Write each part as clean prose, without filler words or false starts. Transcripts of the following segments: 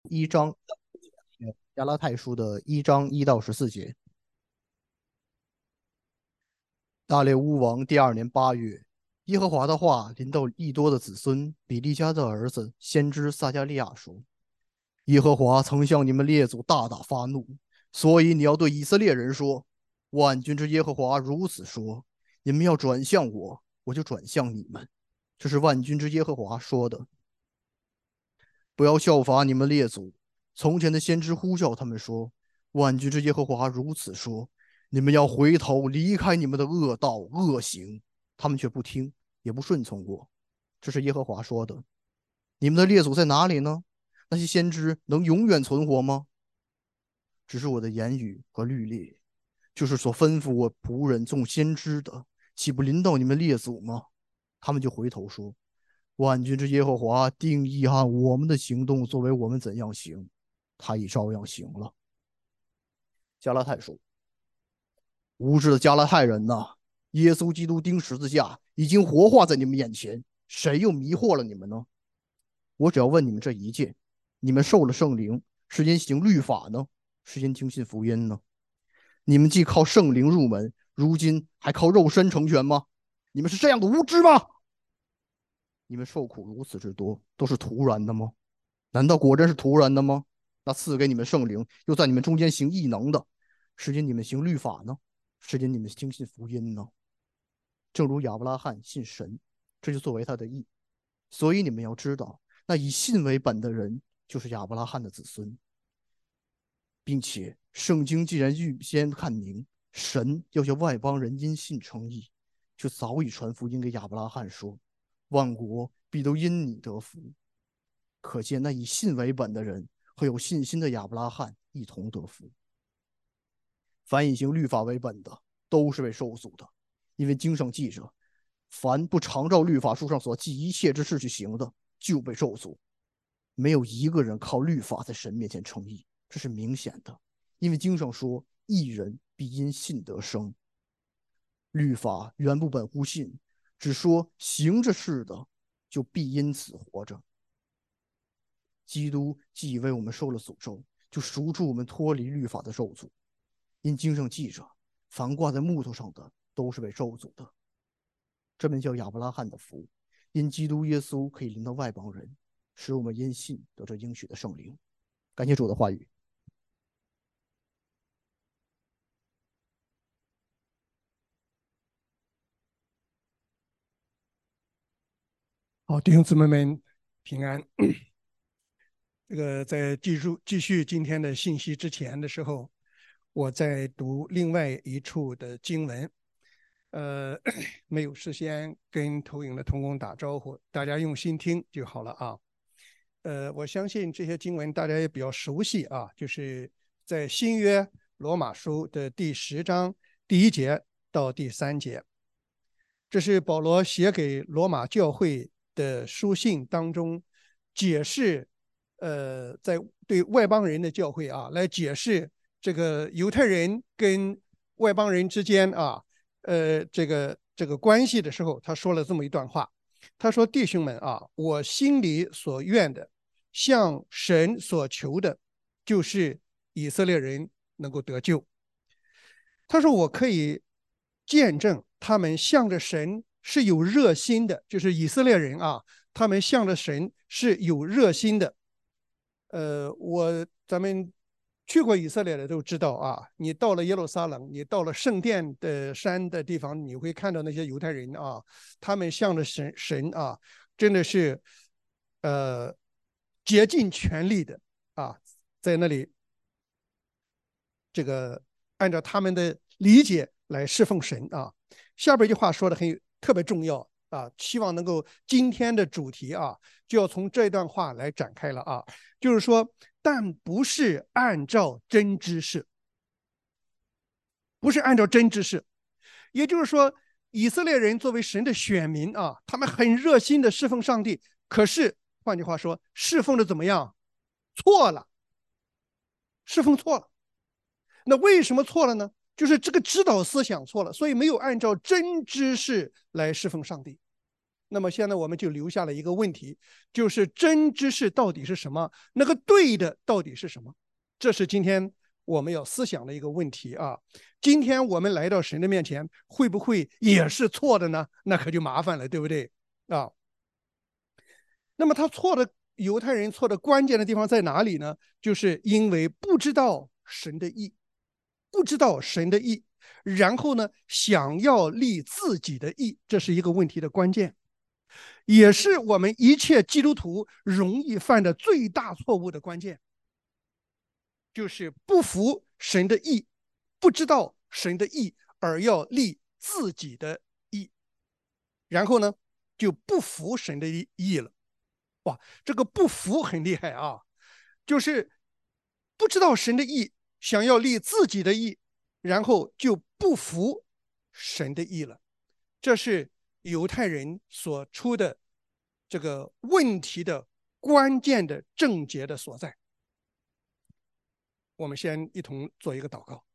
一章，加拉太书的1章1到14节。大列乌王第2年8月，耶和华的话临到利多的子孙比利家的儿子先知撒加利亚说：耶和华曾向你们列祖大大发怒，所以你要对以色列人说：万军之耶和华如此说：你们要转向我，我就转向你们。这是万军之耶和华说的。不要效法你们列祖，从前的先知呼叫他们说：万军之耶和华如此说：你们要回头离开你们的恶道恶行。他们却不听，也不顺从我。这是耶和华说的。你们的列祖在哪里呢？那些先知能永远存活吗？只是我的言语和律例，就是所吩咐我仆人众先知的，岂不临到你们列祖吗？他们就回头说：万军之耶和华定义按我们的行动作为我们怎样行，他已照样行了。加拉太书，无知的加拉太人呐，耶稣基督钉十字架已经活化在你们眼前，谁又迷惑了你们呢？我只要问你们这一件：你们受了圣灵，是因行律法呢，是因听信福音呢？你们既靠圣灵入门，如今还靠肉身成全吗？你们是这样的无知吗？你们受苦如此之多，都是突然的吗？难道果真是突然的吗？那赐给你们圣灵，又在你们中间行异能的，是因你们行律法呢，是因你们听信福音呢？正如亚伯拉罕信神，这就作为他的义。所以你们要知道，那以信为本的人，就是亚伯拉罕的子孙，并且圣经既然预先看明，神要叫外邦人因信称义，就早已传福音给亚伯拉罕说：万国必都因你得福。可见那以信为本的人和有信心的亚伯拉罕一同得福。凡以行律法为本的，都是被受诅的，因为经上记着：凡不常照律法书上所记一切之事去行的，就被咒诅。没有一个人靠律法在神面前称义，这是明显的，因为经上说：义人必因信得生。律法原不本乎信，只说行着事的就必因此活着。基督既为我们受了诅咒，就赎出我们脱离律法的咒诅。因经上记着：凡挂在木头上的，都是被咒诅的。这便叫亚伯拉罕的福，因基督耶稣可以临到外邦人，使我们因信得这应许的圣灵。感谢主的话语。 好，弟兄姊妹们平安。这个在继续今天的信息之前的时候，我在读另外一处的经文，没有事先跟投影的同工打招呼，大家用心听就好了啊。我相信这些经文大家也比较熟悉啊，就是在新约罗马书的第10章第1节到第3节，这是保罗写给罗马教会的书信当中解释，在对外邦人的教会啊，来解释这个犹太人跟外邦人之间啊，这个关系的时候，他说了这么一段话。他说：弟兄们啊，我心里所愿的，向神所求的，就是以色列人能够得救。他说我可以见证他们向着神是有热心的，就是以色列人啊，他们向着神是有热心的。咱们去过以色列的都知道啊，你到了耶路撒冷，你到了圣殿的山的地方，你会看到那些犹太人啊，他们向着神啊，真的是竭尽全力的啊，在那里这个按照他们的理解来侍奉神啊。下边一句话说的特别重要啊，希望能够今天的主题啊，就要从这段话来展开了啊，就是说，但不是按照真知识，不是按照真知识，也就是说，以色列人作为神的选民啊，他们很热心的侍奉上帝，可是换句话说，侍奉的怎么样？错了，侍奉错了。那为什么错了呢？就是这个指导思想错了，所以没有按照真知识来侍奉上帝。 那么现在我们就留下了一个问题，就是真知识到底是什么？那个对的到底是什么？这是今天我们要思想的一个问题啊。今天我们来到神的面前，会不会也是错的呢？那可就麻烦了，对不对啊？那么他错的，犹太人错的关键的地方在哪里呢？就是因为不知道神的意，不知道神的意，然后呢，想要立自己的意，这是一个问题的关键。也是我们一切基督徒容易犯的最大错误的关键，就是不服神的意，不知道神的意，而要立自己的意，然后呢，就不服神的意了。哇，这个不服很厉害啊，就是不知道神的意，想要立自己的意，然后就不服神的意了。这是犹太人所出的这个问题的关键的症结的所在。我们先一同做一个祷告。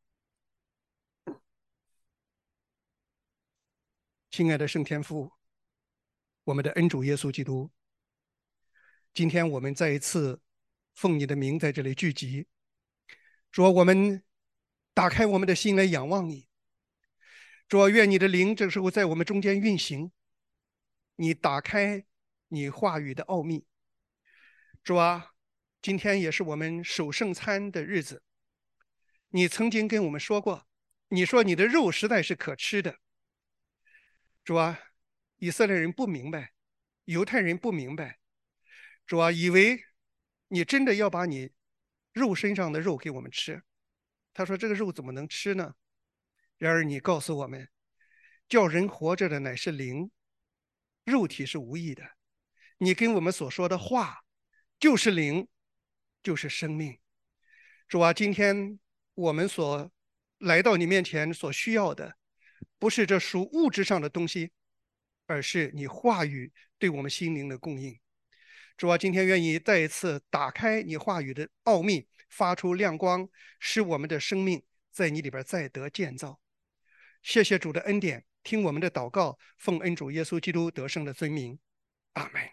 亲爱的圣天父，我们的恩主耶稣基督，今天我们再一次奉你的名在这里聚集，说我们打开我们的心来仰望你。主，愿你的灵这时候在我们中间运行，你打开你话语的奥秘。主啊，今天也是我们守圣餐的日子。你曾经跟我们说过，你说你的肉实在是可吃的。主啊，以色列人不明白，犹太人不明白，主啊，以为你真的要把你肉身上的肉给我们吃。他说这个肉怎么能吃呢？然而你告诉我们，叫人活着的乃是灵，肉体是无益的。你跟我们所说的话就是灵，就是生命。主啊，今天我们所来到你面前所需要的，不是这属物质上的东西，而是你话语对我们心灵的供应。主啊，今天愿意再一次打开你话语的奥秘，发出亮光，使我们的生命在你里边再得建造。谢谢主的恩典，听我们的祷告，奉恩主耶稣基督得胜的尊名，阿门。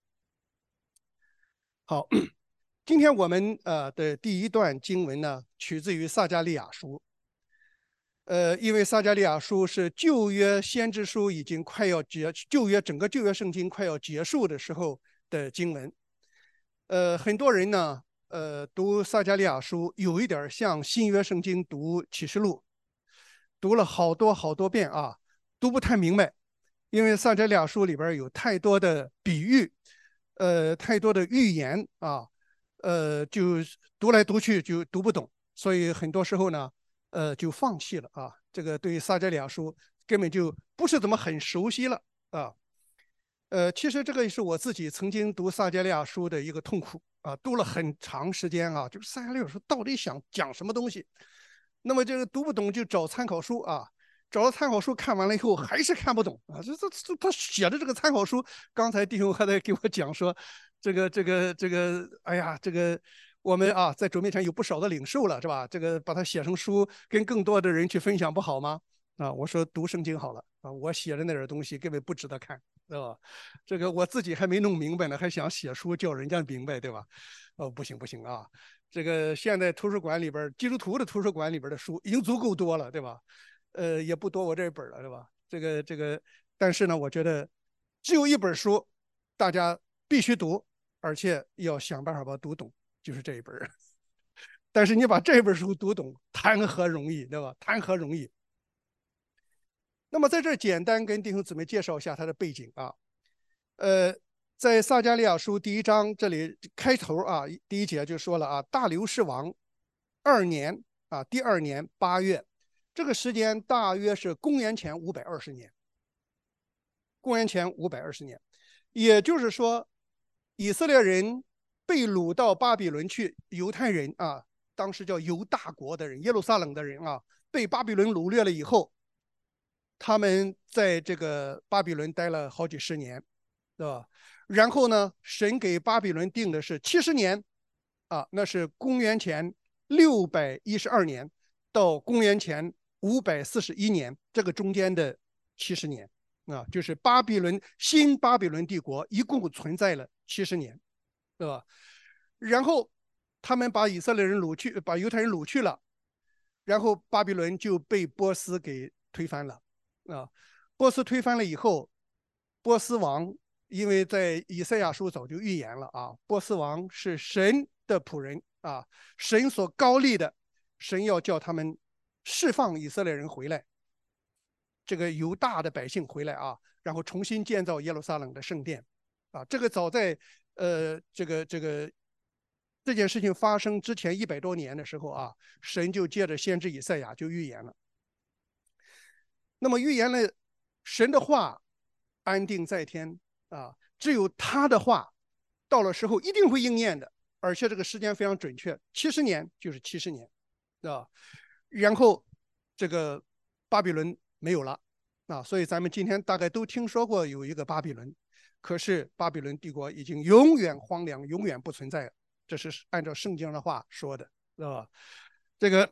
好，今天我们的第一段经文呢，取自于撒迦利亚书。因为撒迦利亚书是旧约先知书已经快要整个旧约圣经快要结束的时候的经文。很多人呢，读撒迦利亚书有一点像新约圣经读启示录，读了好多好多遍啊，读不太明白，因为撒迦利亚书里边有太多的比喻，太多的预言啊，就读来读去就读不懂，所以很多时候呢，就放弃了啊。这个对于撒迦利亚书根本就不是怎么很熟悉了啊。其实这个也是我自己曾经读撒迦利亚书的一个痛苦啊，读了很长时间啊，就是撒迦利亚书到底想讲什么东西，那么这个读不懂就找参考书啊，找了参考书看完了以后还是看不懂啊，这他写的这个参考书，刚才弟兄还在给我讲说，哎呀，这个我们啊在主面前有不少的领受了是吧？这个把它写成书，跟更多的人去分享不好吗？啊，我说读圣经好了啊，我写的那点东西根本不值得看，对吧？这个我自己还没弄明白呢，还想写书叫人家明白，对吧？哦，不行不行啊！这个现在图书馆里边，基督徒的图书馆里边的书已经足够多了，对吧？也不多我这一本了，对吧？但是呢，我觉得只有一本书，大家必须读，而且要想办法把它读懂，就是这一本。但是你把这本书读懂，谈何容易，对吧？谈何容易？那么在这简单跟弟兄姊妹介绍一下它的背景啊。在撒迦利亚书第一章这里开头啊，第一节就说了啊，大流士王2年啊，第2年8月，这个时间大约是公元前520年。公元前520年，也就是说，以色列人被掳到巴比伦去，犹太人啊，当时叫犹大国的人，耶路撒冷的人啊，被巴比伦掳掠了以后，他们在这个巴比伦待了好几十年，对吧？然后呢，神给巴比伦定的是70年，啊，那是公元前612年到公元前541年，这个中间的70年。 就是新巴比伦帝国一共存在了70年，对吧？然后他们把以色列人掳去，把犹太人掳去了，然后巴比伦就被波斯给推翻了啊。波斯推翻了以后，波斯王因为在以赛亚书早就预言了啊，波斯王是神的仆人啊，神所高立的，神要叫他们释放以色列人回来，这个犹大的百姓回来啊，然后重新建造耶路撒冷的圣殿啊。这个早在这件事情发生之前100多年的时候啊，神就借着先知以赛亚就预言了。那么预言了神的话安定在天啊，只有他的话到了时候一定会应验的，而且这个时间非常准确，70年就是70年啊。然后这个巴比伦没有了啊，所以咱们今天大概都听说过有一个巴比伦，可是巴比伦帝国已经永远荒凉，永远不存在了，这是按照圣经的话说的，知道吧？这个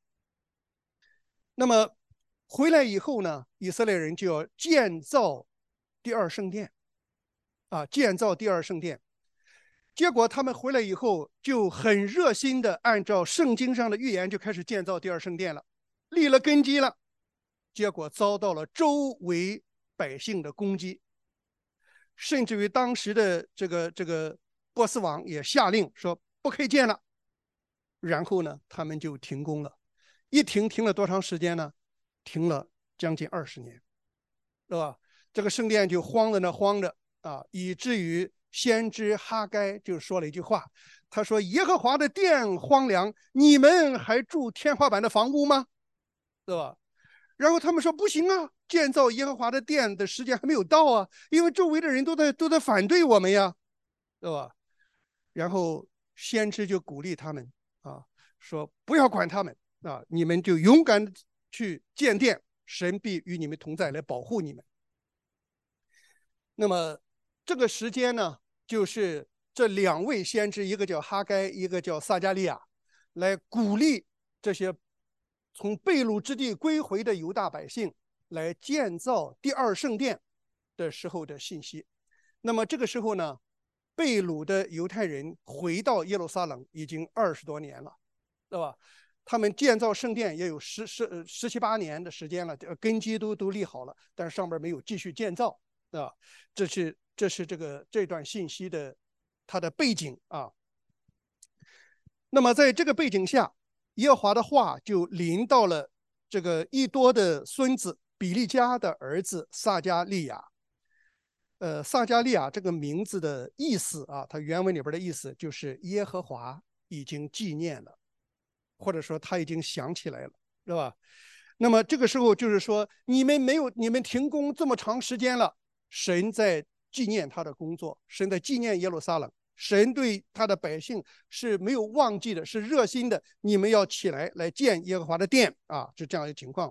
那么回来以后呢，以色列人就要建造第二圣殿啊，建造第二圣殿。结果他们回来以后就很热心的按照圣经上的预言就开始建造第二圣殿了，立了根基了。结果遭到了周围百姓的攻击，甚至于当时的这个波斯王也下令说不可以建了。然后呢，他们就停工了，一停了多长时间呢？停了将近20年，对吧？这个圣殿就荒着呢，荒着啊，以至于先知哈该就说了一句话，他说：“耶和华的殿荒凉，你们还住天花板的房屋吗？”对吧？然后他们说不行啊，建造耶和华的殿的时间还没有到啊，因为周围的人都在反对我们呀，对吧？然后先知就鼓励他们啊，说不要管他们啊，你们就勇敢去建殿，神必与你们同在，来保护你们。那么这个时间呢，就是这2位先知，一个叫哈该，一个叫撒迦利亚，来鼓励这些从被掳之地归回的犹大百姓来建造第二圣殿的时候的信息。那么这个时候呢，被掳的犹太人回到耶路撒冷已经20多年了，对吧？他们建造圣殿也有17、18年的时间了，根基都立好了，但是上边没有继续建造啊。这是这段信息的它的背景啊。那么在这个背景下，耶和华的话就临到了这个以多的孙子比利家的儿子撒迦利亚。撒迦利亚这个名字的意思啊，它原文里边的意思就是耶和华已经纪念了，或者说他已经想起来了，是吧？那么这个时候就是说，你们停工这么长时间了，神在纪念他的工作，神在纪念耶路撒冷，神对他的百姓是没有忘记的，是热心的。你们要起来建耶和华的殿啊，是这样一个情况。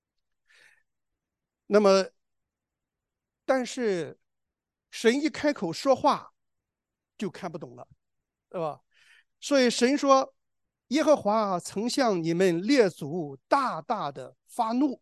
那么，但是神一开口说话，就看不懂了，对吧？所以神说，耶和华曾向你们列祖大大的发怒。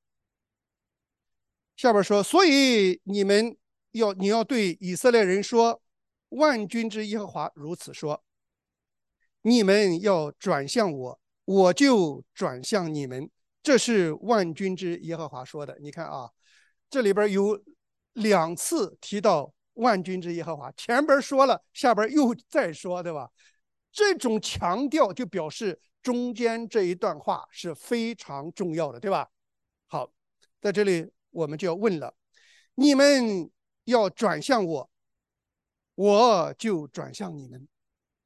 下边说，所以你要对以色列人说，万军之耶和华如此说：你们要转向我，我就转向你们。这是万军之耶和华说的。你看啊，这里边有2次提到万军之耶和华，前边说了，下边又再说，对吧？这种强调就表示中间这一段话是非常重要的，对吧？好，在这里我们就要问了：你们要转向我，我就转向你们。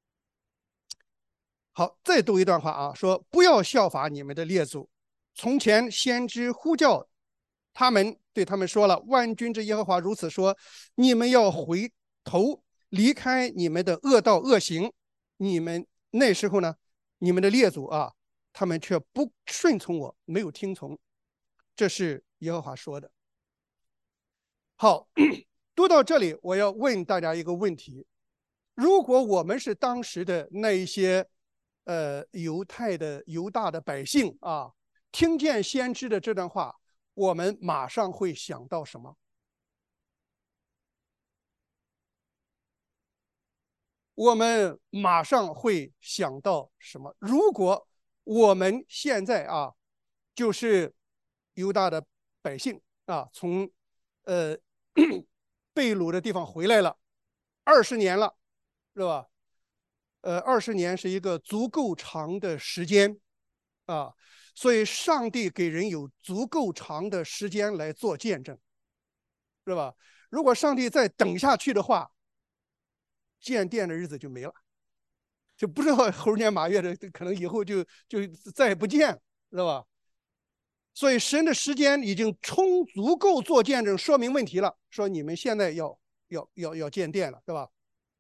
好，再读一段话啊，说不要效法你们的列祖，从前先知呼叫他们，对他们说了：万军之耶和华如此说，你们要回头离开你们的恶道恶行。你们那时候呢，你们的列祖啊，他们却不顺从我，没有听从。这是耶和华说的。好，读到这里，我要问大家一个问题：如果我们是当时的那一些犹大的百姓啊，听见先知的这段话， 我们马上会想到什么？我们马上会想到什么？如果我们现在就是犹大的百姓从被掳的地方回来了20年了，是吧？20年是一个足够长的时间所以上帝给人有足够长的时间来做见证，是吧？如果上帝再等下去的话，建殿的日子就没了，就不知道猴年马月的，可能以后就再也不见了，是吧？所以神的时间已经足够做见证，说明问题了，说你们现在要建殿了，对吧？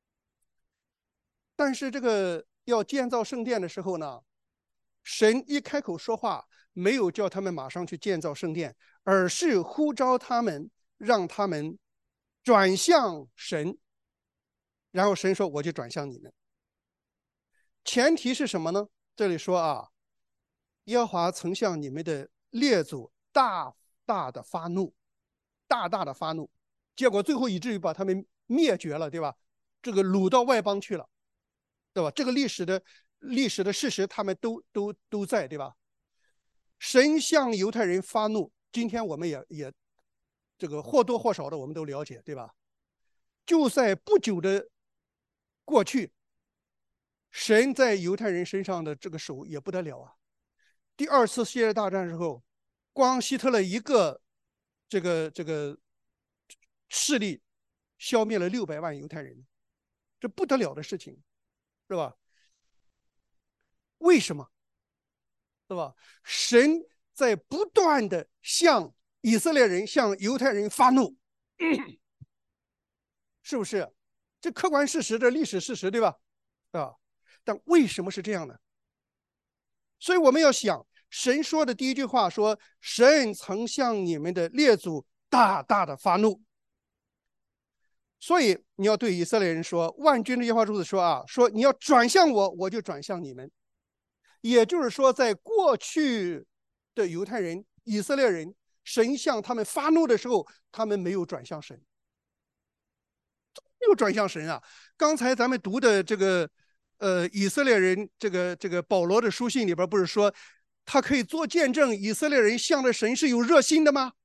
但是这个要建造圣殿的时候呢，神一开口说话，没有叫他们马上去建造圣殿，而是呼召他们，让他们转向神。然后神说：“我就转向你们。”前提是什么呢？这里说耶和华曾向你们的列祖大大的发怒，大大的发怒，结果最后以至于把他们灭绝了，对吧？这个掳到外邦去了，对吧？这个历史的事实，他们都在，对吧？神向犹太人发怒，今天我们也这个或多或少的我们都了解，对吧？就在不久的过去，神在犹太人身上的这个手也不得了第二次世界大战时候，光希特勒一个这个势力消灭了600万犹太人，这不得了的事情，是吧？为什么？是吧？神在不断的向以色列人、向犹太人发怒，是不是？这客观事实，这历史事实，对吧？但为什么是这样呢？所以我们要想，神说的第一句话说：“神曾向你们的列祖大大的发怒。”所以你要对以色列人说：“万军的耶和华如此说说你要转向我，我就转向你们。”也就是说，在过去的犹太人、以色列人，神向他们发怒的时候，他们没有转向神，没有转向神刚才咱们读的这个以色列人这个保罗的书信里边不是说，他可以做见证，以色列人向着神是有热心的吗？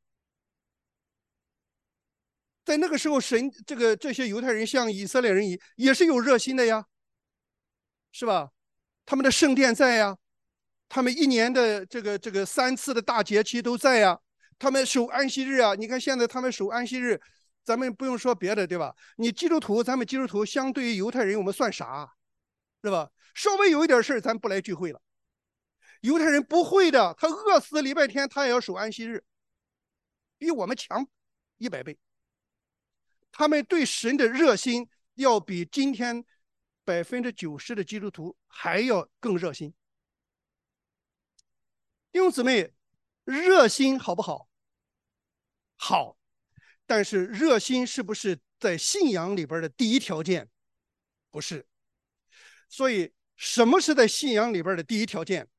在那个时候，神这些犹太人向以色列人也是有热心的呀，是吧？他们的圣殿在呀，他们一年的这个3次的大节期都在呀，他们守安息日你看现在他们守安息日，咱们不用说别的，对吧？你基督徒，咱们基督徒相对于犹太人，我们算啥，是吧？稍微有一点事咱不来聚会了。犹太人不会的，他饿死礼拜天，他也要守安息日，比我们强100倍。他们对神的热心要比今天90%的基督徒还要更热心。弟兄姊妹，热心好不好？好，但是热心是不是在信仰里边的第一条件？不是。所以什么是在信仰里边的第一条件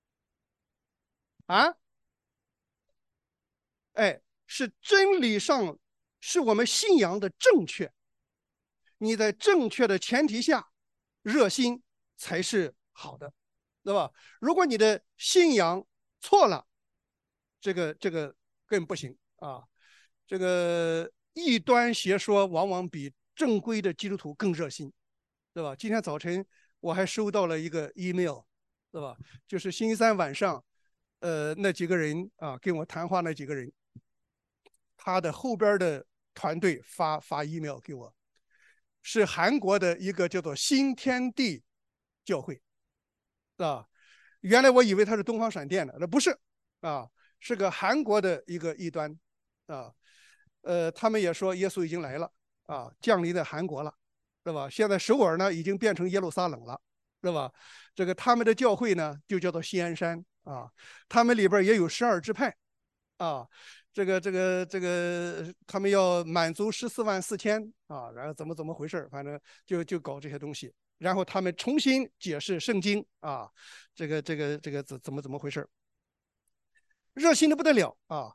是真理上，是我们信仰的正确。你在正确的前提下，热心才是好的，对吧？如果你的信仰错了，这个更不行这个异端邪说往往比正规的基督徒更热心，对吧？今天早晨我还收到了一个 email， 对吧？就是星期三晚上，那几个人跟我谈话那几个人，他的后边的团队发 email 给我，是韩国的一个叫做新天地教会原来我以为他是东方闪电的，那不是是个韩国的一个异端他们也说耶稣已经来了降临在韩国了，是吧？现在首尔呢已经变成耶路撒冷了，是吧？这个他们的教会呢就叫做西安山他们里边也有12支派这个他们要满足144000然后怎么回事？反正就搞这些东西，然后他们重新解释圣经这个怎么回事？热心的不得了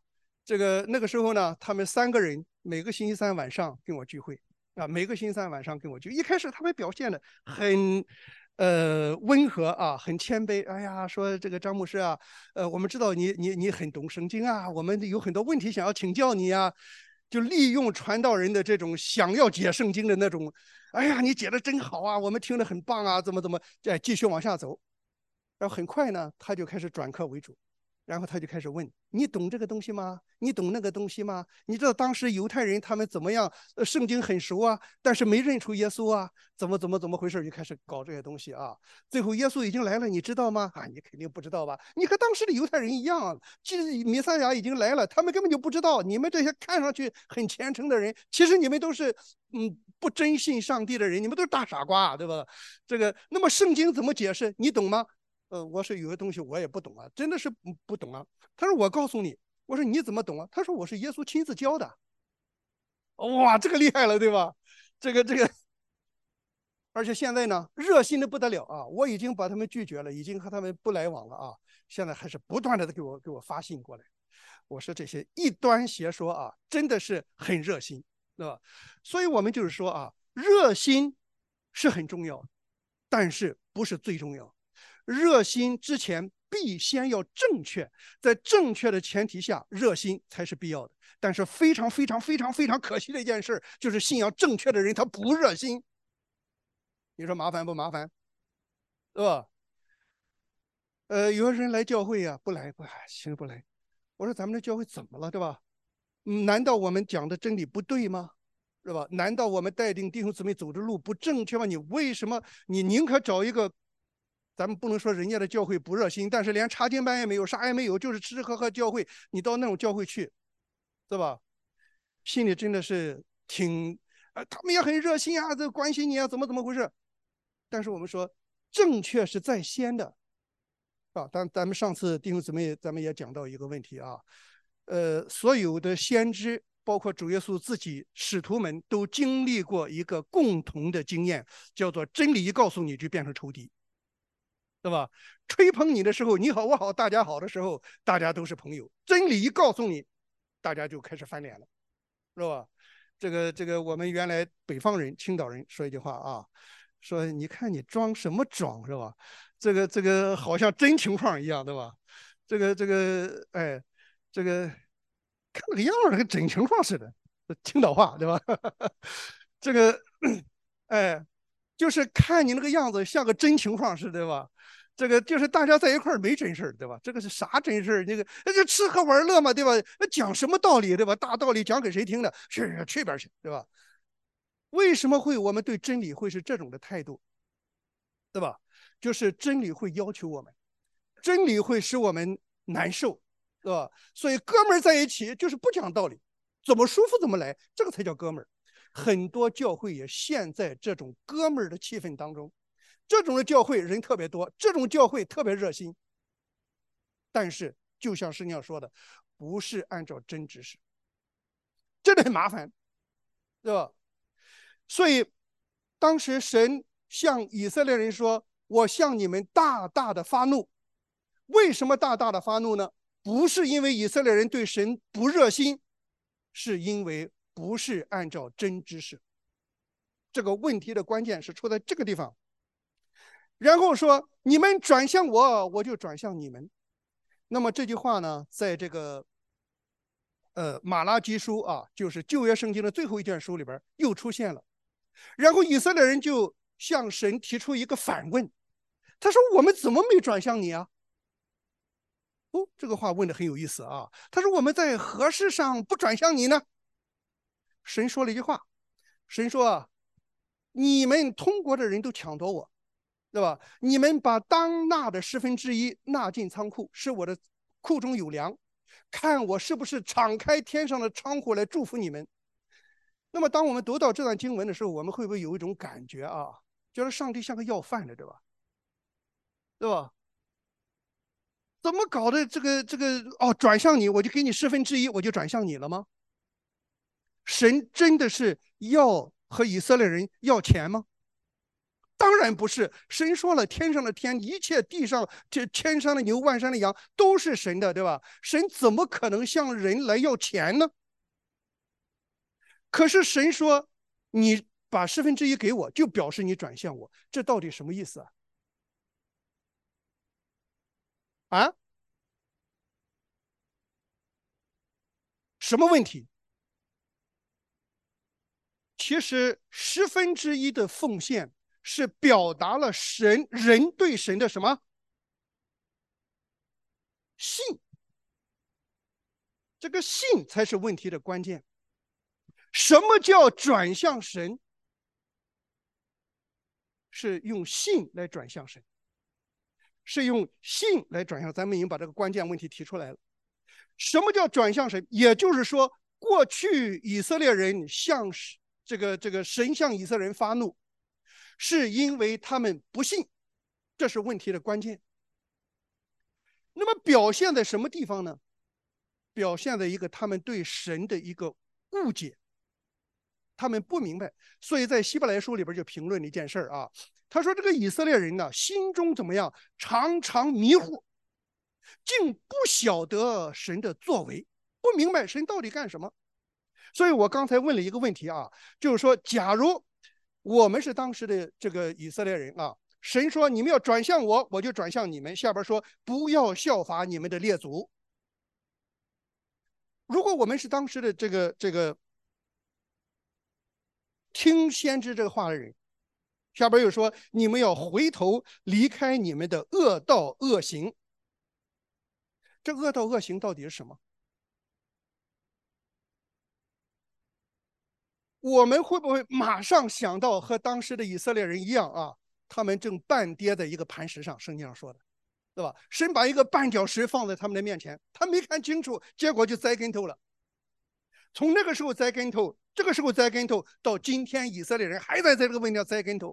那个时候呢，他们3个人每个星期三晚上跟我聚会啊，每个星期三晚上跟我聚。一开始他们表现的很温和啊，很谦卑。哎呀，说这个张牧师啊，我们知道你很懂圣经啊，我们有很多问题想要请教你啊，就利用传道人的这种想要解圣经的那种，哎呀，你解的真好啊，我们听得很棒啊，怎么继续往下走。然后很快呢，他就开始转客为主。然后他就开始问：你懂这个东西吗？你懂那个东西吗？你知道当时犹太人他们怎么样？圣经很熟啊，但是没认出耶稣啊，怎么回事？就开始搞这些东西啊。最后耶稣已经来了，你知道吗？啊，你肯定不知道吧？你和当时的犹太人一样，其实弥赛亚已经来了，他们根本就不知道。你们这些看上去很虔诚的人，其实你们都是不真信上帝的人，你们都是大傻瓜，对吧？那么圣经怎么解释？你懂吗？我说有些东西我也不懂啊，真的是不懂啊。他说我告诉你，我说你怎么懂啊？他说我是耶稣亲自教的。哇，这个厉害了，对吧？这个，而且现在呢，热心的不得了啊！我已经把他们拒绝了，已经和他们不来往了啊。现在还是不断的给我发信过来。我说这些异端邪说啊，真的是很热心，对吧？所以我们就是说啊，热心是很重要，但是不是最重要。热心之前必先要正确，在正确的前提下，热心才是必要的。但是非常非常非常非常可惜的一件事，就是信仰正确的人他不热心。你说麻烦不麻烦？对吧？有的人来教会呀、不来，行不来。我说咱们的教会怎么了，对吧？难道我们讲的真理不对吗？是吧？难道我们带领弟兄姊妹走的路不正确吗？你为什么你宁可找一个，咱们不能说人家的教会不热心，但是连查经班也没有，啥也没有，就是吃吃喝喝教会，你到那种教会去，对吧？心里真的是挺，他们也很热心啊，这关心你啊，怎么回事？但是我们说正确是在先的啊。咱们上次弟兄姊妹咱们也讲到一个问题啊，所有的先知，包括主耶稣自己，使徒们都经历过一个共同的经验，叫做真理一告诉你就变成仇敌，对吧？吹捧你的时候，你好我好大家好的时候，大家都是朋友；真理一告诉你，大家就开始翻脸了，是吧？我们原来北方人、青岛人说一句话啊，说你看你装什么装是吧？好像真情况一样，对吧？哎，这个看那个样儿跟真情况似的，青岛话对吧？这个哎，就是看你那个样子像个真情况似的，对吧？就是大家在一块儿没真事儿，对吧？这个是啥真事儿？那就吃喝玩乐嘛，对吧？那讲什么道理，对吧？大道理讲给谁听的？去边去，对吧？为什么我们对真理会是这种的态度，对吧？就是真理会要求我们，真理会使我们难受，对吧？所以哥们儿在一起就是不讲道理，怎么舒服怎么来，这个才叫哥们儿。很多教会也陷在这种哥们儿的气氛当中，这种的教会人特别多，这种教会特别热心，但是就像圣经上说的，不是按照真知识，真的很麻烦，对吧？所以当时神向以色列人说：我向你们大大的发怒。为什么大大的发怒呢？不是因为以色列人对神不热心，是因为不是按照真知识。这个问题的关键是出在这个地方。然后说：你们转向我，我就转向你们。那么这句话呢，在这个马拉基书啊，就是旧约圣经的最后一卷书里边又出现了。然后以色列人就向神提出一个反问，他说：我们怎么没转向你啊？哦，这个话问的很有意思啊。他说：我们在何事上不转向你呢？神说了一句话，神说啊，你们通国的人都抢夺我，对吧？你们把当纳的1/10纳进仓库，使我的库中有粮，看我是不是敞开天上的窗户来祝福你们。那么当我们读到这段经文的时候，我们会不会有一种感觉啊，觉得上帝像个要饭的，对吧？对吧？怎么搞的？哦，转向你，我就给你1/10，我就转向你了吗？神真的是要和以色列人要钱吗？ 当然不是。神说了，天上的天，一切地上这千山的牛，万山的羊，都是神的，对吧？神怎么可能向人来要钱呢？可是神说，你把1/10给我，就表示你转向我，这到底什么意思啊？啊？什么问题？其实1/10的奉献是表达了人对神的什么信，这个信才是问题的关键。什么叫转向神？是用信来转向神，是用信来转向。咱们已经把这个关键问题提出来了。什么叫转向神？也就是说，过去以色列人向这个神向以色列人发怒，是因为他们不信，这是问题的关键。那么表现在什么地方呢？表现在一个他们对神的一个误解，他们不明白。所以在希伯来书里边就评论了一件事啊，他说这个以色列人呢，心中怎么样，常常迷糊，竟不晓得神的作为，不明白神到底干什么。所以我刚才问了一个问题啊，就是说，假如我们是当时的这个以色列人啊，神说你们要转向我，我就转向你们。下边说不要效法你们的列祖。如果我们是当时的这个听先知这个话的人，下边又说你们要回头离开你们的恶道恶行。这恶道恶行到底是什么？我们会不会马上想到和当时的以色列人一样啊？他们正半跌在一个磐石上，圣经上说的，对吧？神把一个绊脚石放在他们的面前，他没看清楚，结果就栽跟头了。从那个时候栽跟头，这个时候栽跟头，到今天以色列人还在这个问题上栽跟头。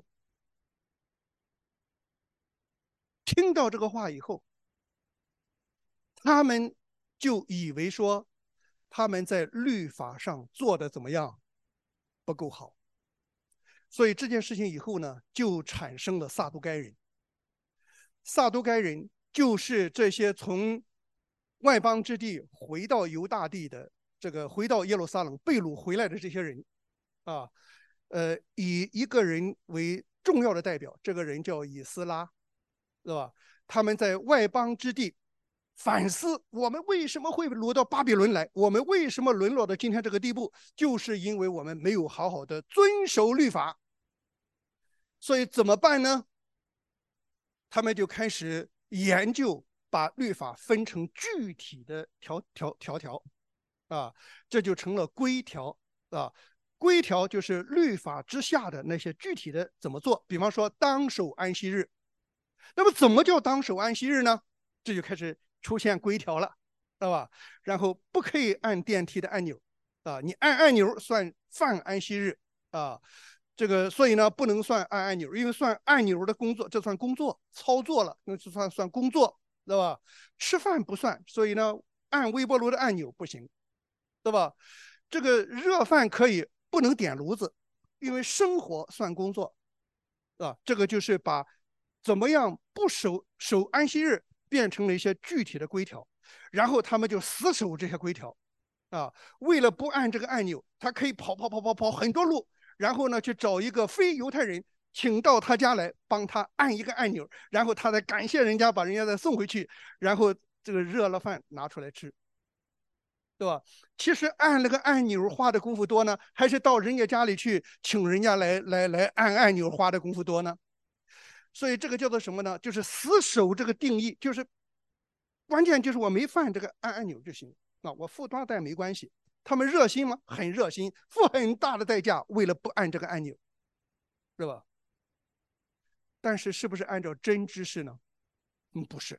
听到这个话以后，他们就以为说他们在律法上做的怎么样不够好，所以这件事情以后呢，就产生了撒都该人。撒都该人就是这些从外邦之地回到犹大地的回到耶路撒冷被掳回来的这些人啊，以一个人为重要的代表，这个人叫以斯拉，是吧？他们在外邦之地反思，我们为什么会掳到巴比伦来？我们为什么沦落到今天这个地步？就是因为我们没有好好的遵守律法。所以怎么办呢？他们就开始研究，把律法分成具体的条啊，这就成了规条啊。规条就是律法之下的那些具体的怎么做。比方说，当守安息日。那么，怎么叫当守安息日呢？这就开始出现规条了，知道吧？然后不可以按电梯的按钮啊，你按按钮算犯安息日啊。所以呢，不能算按按钮，因为算按钮的工作，这算工作操作了，那就算工作，对吧？吃饭不算，所以呢，按微波炉的按钮不行，对吧？这个热饭可以，不能点炉子，因为生活算工作，啊，这个就是把怎么样不守安息日变成了一些具体的规条，然后他们就死守这些规条，啊，为了不按这个按钮，他可以跑很多路。然后呢，去找一个非犹太人，请到他家来帮他按一个按钮，然后他再感谢人家，把人家再送回去，然后这个热了饭拿出来吃，对吧？其实按那个按钮花的功夫多呢，还是到人家家里去请人家来按按钮花的功夫多呢？所以这个叫做什么呢？就是死守这个定义，就是关键就是我没犯这个按按钮就行啊，我付多少代没关系。他们热心吗？很热心，付很大的代价，为了不按这个按钮，是吧？但是是不是按照真知识呢？不是。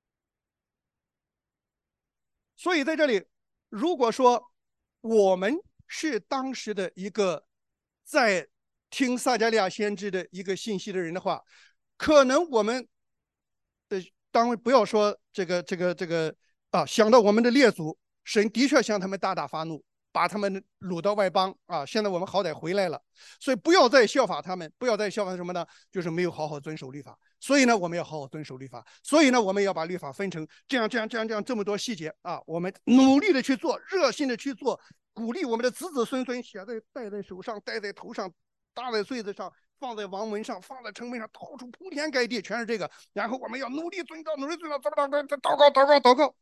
所以在这里，如果说我们是当时的一个在听撒迦利亚先知的一个信息的人的话，可能我们的当然不要说这个啊，想到我们的列祖，神的确向他们大大发怒把他们掳到外邦啊。现在我们好歹回来了，所以不要再效法他们，不要再效法什么呢？就是没有好好遵守律法。所以呢，我们要好好遵守律法。所以呢，我们要把律法分成这么多细节啊，我们努力的去做，热心的去做，鼓励我们的子子孙孙戴在手上，戴在头上，搭在穗子上，放在王门上，放在城门上，到处铺天盖地全是这个。然后我们要努力遵照，努力遵照，怎么祷告，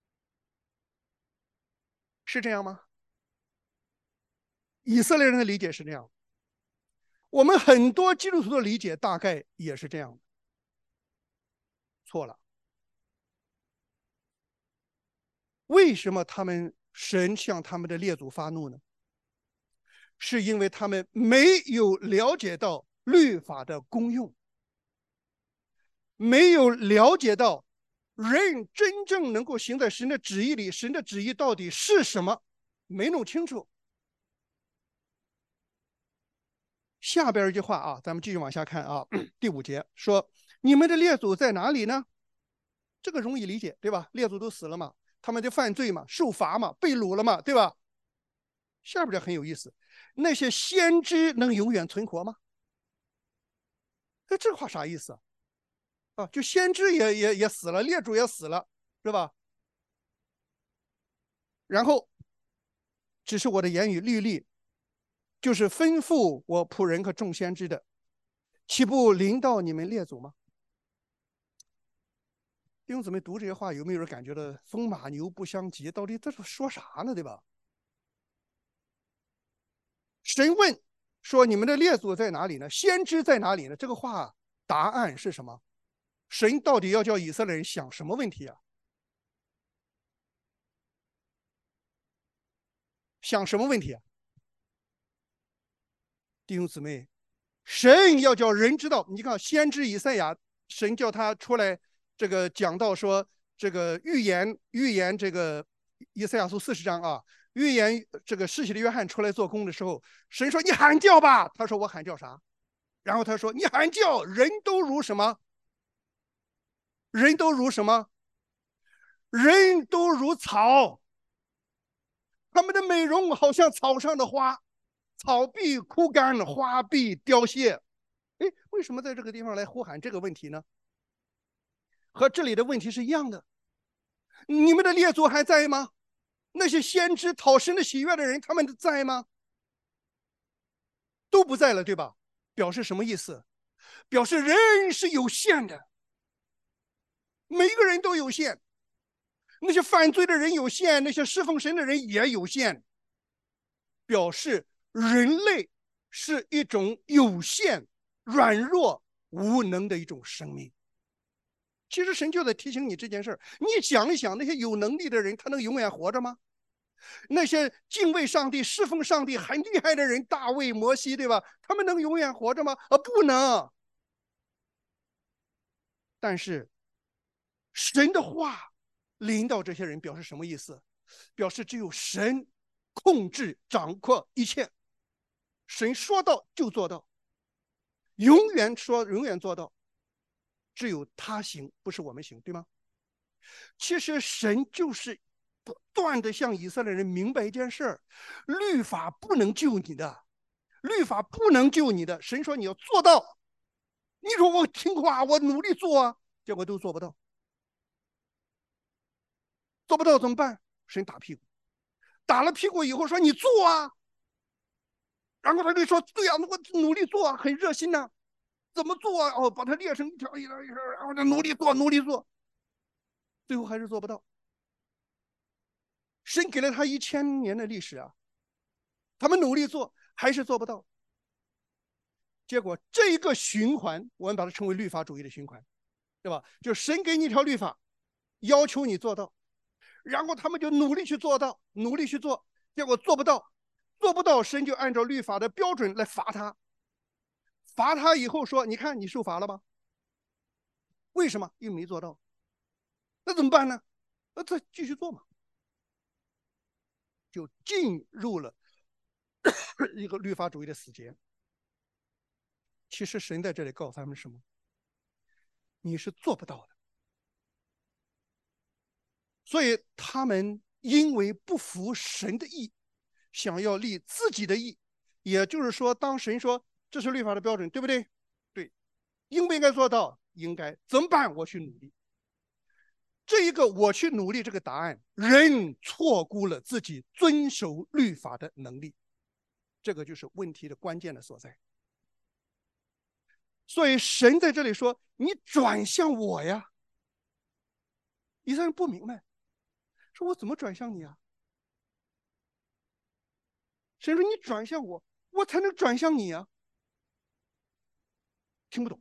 是这样吗？以色列人的理解是这样，我们很多基督徒的理解大概也是这样的，错了。为什么神向他们的列祖发怒呢？是因为他们没有了解到律法的功用，没有了解到人真正能够行在神的旨意里，神的旨意到底是什么，没弄清楚。下边一句话啊，咱们继续往下看啊，第5节说：“你们的列祖在哪里呢？”这个容易理解，对吧？列祖都死了嘛，他们就犯罪嘛，受罚嘛，被掳了嘛，对吧？下边这很有意思，那些先知能永远存活吗？这话啥意思啊？啊，就先知也死了，列祖也死了，是吧？然后只是我的言语律例，就是吩咐我仆人和众先知的，岂不临到你们列祖吗？弟兄姊妹读这些话，有没有人感觉到风马牛不相及？到底这是说啥呢？对吧？神问说：“你们的列祖在哪里呢？先知在哪里呢？”这个话答案是什么？神到底要叫以色列人想什么问题啊？想什么问题啊？弟兄姊妹，神要叫人知道，你看先知以赛亚，神叫他出来，这个讲到说，这个预言这个以赛亚书40章啊，预言这个施洗的约翰出来做工的时候，神说你喊叫吧，他说我喊叫啥？然后他说你喊叫，人都如什么？人都如什么？人都如草，他们的美容好像草上的花，草必枯干，花必凋谢。哎，为什么在这个地方来呼喊这个问题呢？和这里的问题是一样的。你们的列祖还在吗？那些先知讨神的喜悦的人，他们在吗？都不在了，对吧？表示什么意思？表示人是有限的，每一个人都有限。那些犯罪的人有限，那些侍奉神的人也有限，表示人类是一种有限、软弱、无能的一种生命。其实神就在提醒你这件事儿，你想一想，那些有能力的人，他能永远活着吗？那些敬畏上帝、侍奉上帝很厉害的人，大卫、摩西，对吧？他们能永远活着吗？不能。但是神的话临到这些人，表示什么意思？表示只有神控制、掌控一切，神说到就做到，永远说，永远做到。只有他行，不是我们行，对吗？其实神就是不断的向以色列人明白一件事儿：律法不能救你的，律法不能救你的。神说你要做到，你说我听话，我努力做啊，结果都做不到，做不到怎么办？神打屁股，打了屁股以后说你做啊，然后他就说对啊，我努力做啊，很热心呐、啊，怎么做啊？哦，把它列成一条一条一条，然后就努力做，努力做，最后还是做不到。神给了他1000年的历史啊，他们努力做还是做不到。结果这一个循环，我们把它称为律法主义的循环，对吧？就神给你一条律法，要求你做到，然后他们就努力去做到，努力去做，结果做不到，做不到，神就按照律法的标准来罚他。罚他以后说：“你看你受罚了吧？为什么？因为没做到。那怎么办呢？那再继续做嘛。”就进入了一个律法主义的死结。其实神在这里告诉他们什么？你是做不到的。所以他们因为不服神的意， 想要立自己的义，也就是说，当神说这是律法的标准，对不对？对，应不应该做到？应该。怎么办？我去努力。这一个我去努力这个答案，人错估了自己遵守律法的能力，这个就是问题的关键的所在。所以神在这里说：“你转向我呀。”以色列人不明白，说：“我怎么转向你啊？”神说：“你转向我，我才能转向你啊。”听不懂。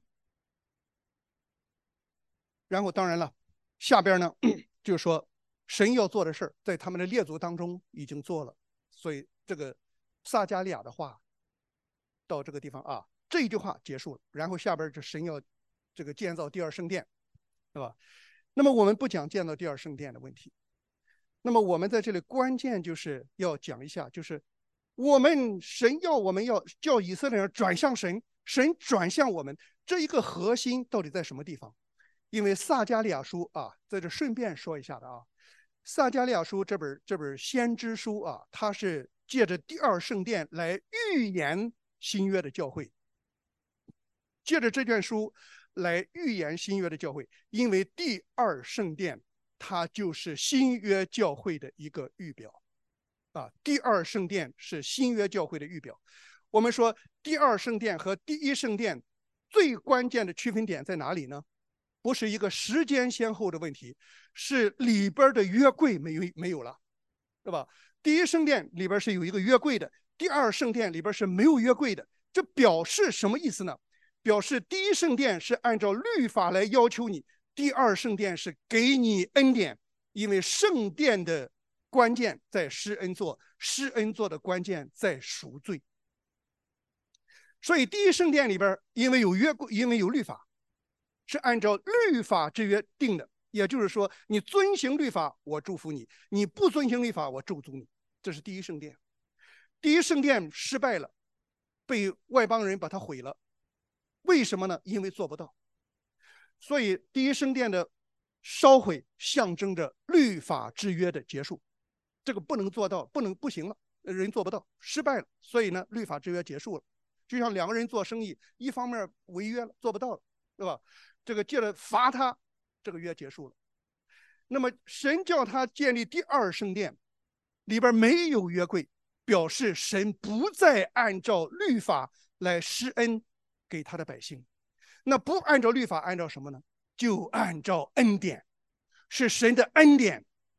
然后当然了，下边呢就是说神要做的事儿，在他们的列祖当中已经做了，所以这个撒迦利亚的话到这个地方啊，这一句话结束了。然后下边就神要这个建造第二圣殿，对吧？那么我们不讲建造第二圣殿的问题，那么我们在这里关键就是要讲一下，就是神要我们要叫以色列人转向神，神转向我们，这一个核心到底在什么地方？因为撒迦利亚书啊，在这顺便说一下的啊，撒迦利亚书这本先知书啊，它是借着第二圣殿来预言新约的教会，借着这卷书来预言新约的教会，因为第二圣殿它就是新约教会的一个预表啊，第二圣殿是新约教会的预表。我们说第二圣殿和第一圣殿最关键的区分点在哪里呢？不是一个时间先后的问题，是里边的约柜没有了，对吧？第一圣殿里边是有一个约柜的，第二圣殿里边是没有约柜的。这表示什么意思呢？表示第一圣殿是按照律法来要求你，第二圣殿是给你恩典，因为圣殿的关键在施恩座，施恩座的关键在赎罪。所以第一圣殿里边因为有律法，是按照律法之约定的，也就是说，你遵行律法，我祝福你；你不遵行律法，我咒诅你。这是第一圣殿。第一圣殿失败了，被外邦人把它毁了。为什么呢？因为做不到。所以第一圣殿的烧毁象征着律法之约的结束，这个不能做到，不行了，人做不到，失败了。所以呢，律法之约结束了。就像两个人做生意，一方面违约了，做不到了，对吧？这个借着罚他，这个约结束了。那么神叫他建立第二圣殿，里边没有约柜，表示神不再按照律法来施恩给他的百姓。那不按照律法，按照什么呢？就按照恩典，是神的恩典。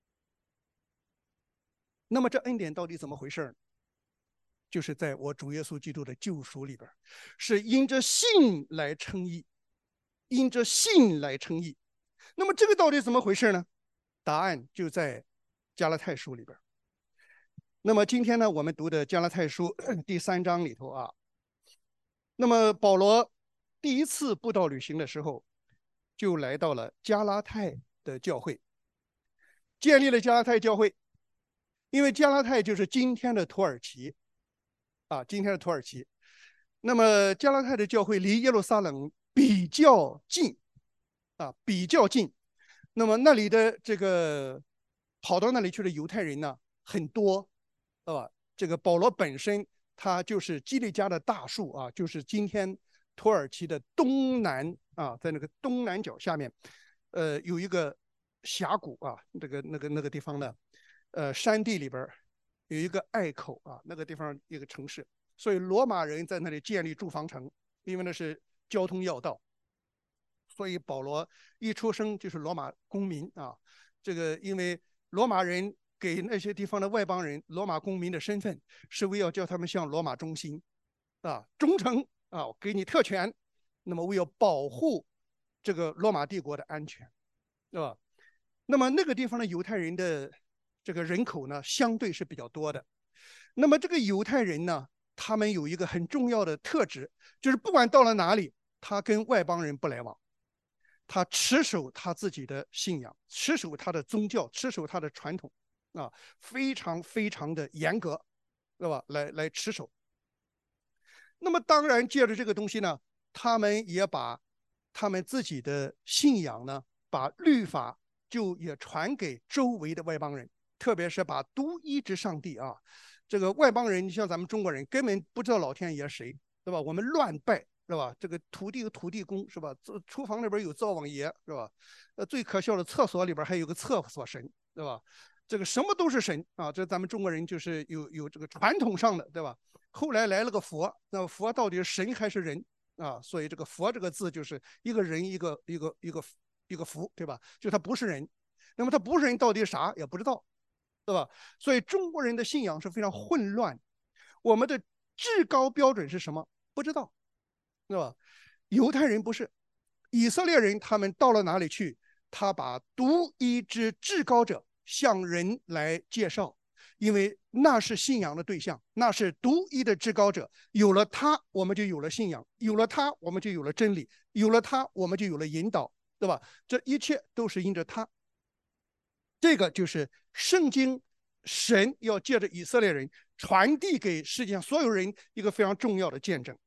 那么这恩典到底怎么回事呢？就是在我主耶稣基督的救赎里边，是因着信来称义，因着信来称义。那么这个到底怎么回事呢？答案就在加拉太书里边。那么今天呢，我们读的加拉太书第3章里头啊，那么保罗第一次布道旅行的时候，就来到了加拉太的教会，建立了加拉太教会。因为加拉太就是今天的土耳其啊，今天的土耳其。那么加拉太的教会离耶路撒冷比较近啊，比较近。那么那里的这个跑到那里去的犹太人呢很多，这个保罗本身他就是基利家的大树啊，就是今天土耳其的东南啊，在那个东南角下面，有一个峡谷啊，那个地方呢，山地里边有一个隘口啊，那个地方一个城市，所以罗马人在那里建立驻防城，因为那是交通要道。所以保罗一出生就是罗马公民啊，这个因为罗马人给那些地方的外邦人罗马公民的身份，是为要叫他们向罗马忠心啊，忠诚啊，给你特权，那么为要保护这个罗马帝国的安全，对吧？那么那个地方的犹太人的这个人口呢，相对是比较多的。那么这个犹太人呢，他们有一个很重要的特质，就是不管到了哪里，他跟外邦人不来往。他持守他自己的信仰，持守他的宗教，持守他的传统啊，非常非常的严格，对吧？来持守。那么当然借着这个东西呢，他们也把他们自己的信仰呢，把律法就也传给周围的外邦人，特别是把独一之上帝啊， 这个外邦人，你像咱们中国人根本不知道老天爷谁，对吧？我们乱拜，是吧？这个土地有土地公，是吧？厨房里边有灶王爷，是吧？最可笑的厕所里边还有个厕所神，对吧？这个什么都是神啊！这咱们中国人就是有这个传统上的，对吧？后来来了个佛，那佛到底是神还是人啊？所以这个佛这个字就是一个人一个福，对吧？就他不是人，那么他不是人到底是啥也不知道，对吧？所以中国人的信仰是非常混乱，我们的至高标准是什么？不知道，对吧？犹太人不是，以色列人他们到了哪里去？他把独一之至高者向人来介绍，因为那是信仰的对象，那是独一的至高者。有了他，我们就有了信仰；有了他，我们就有了真理；有了他，我们就有了引导，对吧？这一切都是因着他。这个就是圣经，神要借着以色列人传递给世界上所有人一个非常重要的见证。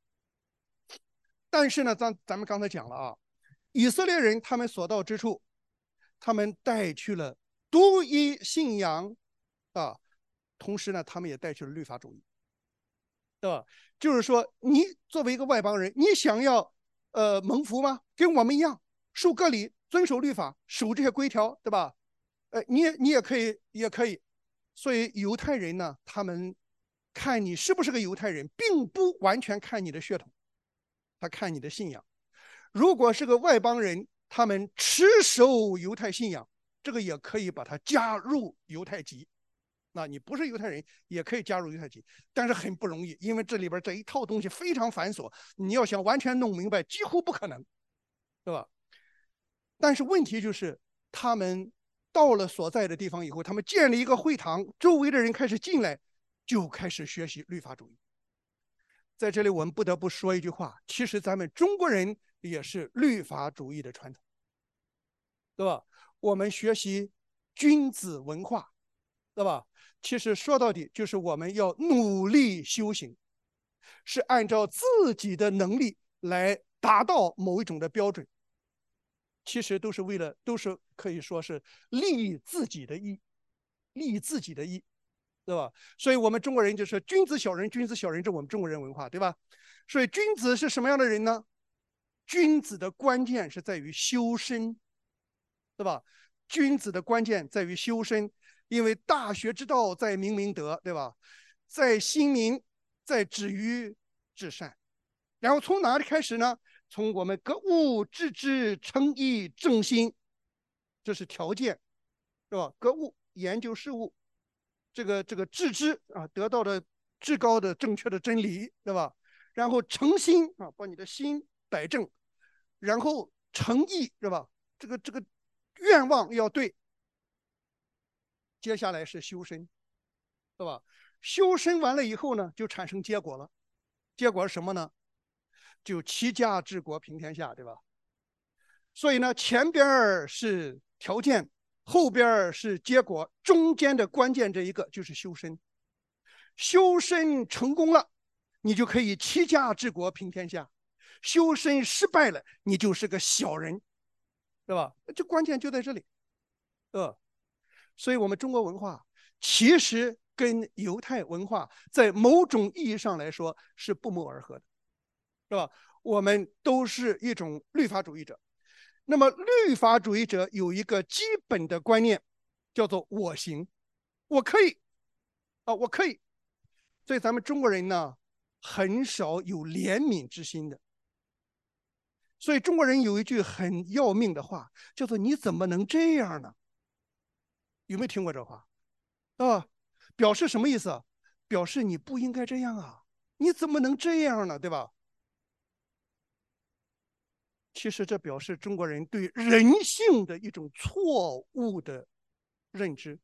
但是呢，咱们刚才讲了啊，以色列人他们所到之处，他们带去了独一信仰啊，同时呢，他们也带去了律法主义，对吧？就是说，你作为一个外邦人，你想要蒙福吗？跟我们一样，受割礼，遵守律法，守这些规条，对吧？你也可以，也可以。所以犹太人呢，他们看你是不是个犹太人，并不完全看你的血统，他看你的信仰。如果是个外邦人，他们持守犹太信仰，这个也可以把他加入犹太籍。那你不是犹太人，也可以加入犹太籍，但是很不容易，因为这里边这一套东西非常繁琐，你要想完全弄明白，几乎不可能，对吧？但是问题就是，他们到了所在的地方以后，他们建立一个会堂，周围的人开始进来，就开始学习律法主义。在这里，我们不得不说一句话，其实咱们中国人也是律法主义的传统，对吧？我们学习君子文化，对吧？其实说到底，就是我们要努力修行，是按照自己的能力来达到某一种的标准。其实都是为了，都是可以说是利自己的义，利自己的义，对吧？所以我们中国人就是君子小人，君子小人，这我们中国人文化，对吧？所以君子是什么样的人呢？君子的关键是在于修身，对吧？君子的关键在于修身，因为大学之道在明明德，对吧？在亲民，在止于至善。然后从哪里开始呢？从我们格物致知、诚意正心，这是条件，是吧？格物研究事物，这个致知啊，得到的至高的正确的真理，对吧？然后诚心啊，把你的心摆正，然后诚意，是吧？这个愿望要对。接下来是修身，对吧？修身完了以后呢，就产生结果了。结果是什么呢？就齐家治国平天下，对吧？所以呢，前边是条件，后边是结果，中间的关键这一个就是修身。修身成功了，你就可以齐家治国平天下；修身失败了，你就是个小人，对吧？这关键就在这里。所以我们中国文化其实跟犹太文化在某种意义上来说是不谋而合的，是吧？我们都是一种律法主义者。那么律法主义者有一个基本的观念，叫做我行，我可以啊，我可以。所以咱们中国人呢，很少有怜悯之心的。所以中国人有一句很要命的话，叫做你怎么能这样呢？有没有听过这话啊？表示什么意思？表示你不应该这样啊，你怎么能这样呢？对吧？其实这表示中国人对人性的一种错误的认知。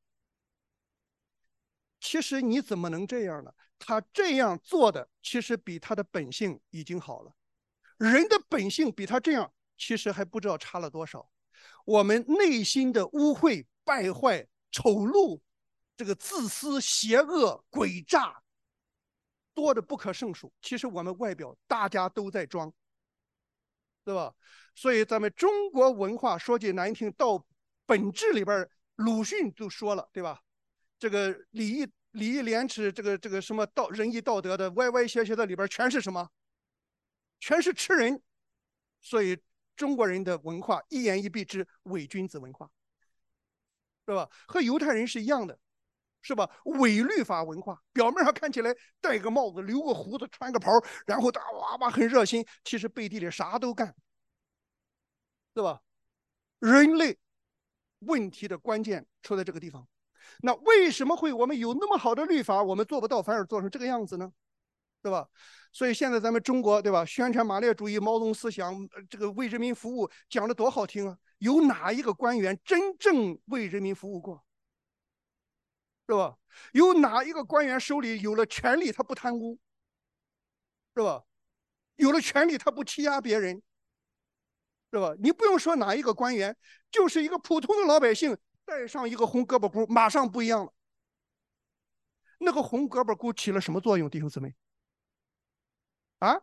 其实你怎么能这样呢？他这样做的其实比他的本性已经好了。人的本性比他这样其实还不知道差了多少。我们内心的污秽、败坏、丑陋，这个自私、邪恶、诡诈，多的不可胜数。其实我们外表大家都在装，对吧？所以咱们中国文化说句难听，到本质里边，鲁迅就说了，对吧？这个礼义礼义廉耻，这个什么仁义道德的歪歪斜斜的里边全是什么？全是吃人。所以中国人的文化一言以蔽之，伪君子文化，是吧？和犹太人是一样的，是吧？伪律法文化，表面上看起来戴个帽子、留个胡子、穿个袍，然后哇哇很热心，其实背地里啥都干，对吧？人类问题的关键出在这个地方。那为什么会我们有那么好的律法，我们做不到，反而做成这个样子呢？对吧？所以现在咱们中国，对吧？宣传马列主义、毛泽东思想，这个为人民服务讲的多好听啊！有哪一个官员真正为人民服务过？是吧？有哪一个官员手里有了权力，他不贪污？是吧？有了权力，他不欺压别人？是吧？你不用说哪一个官员，就是一个普通的老百姓，带上一个红胳膊箍，马上不一样了。那个红胳膊箍起了什么作用，弟兄姊妹？啊？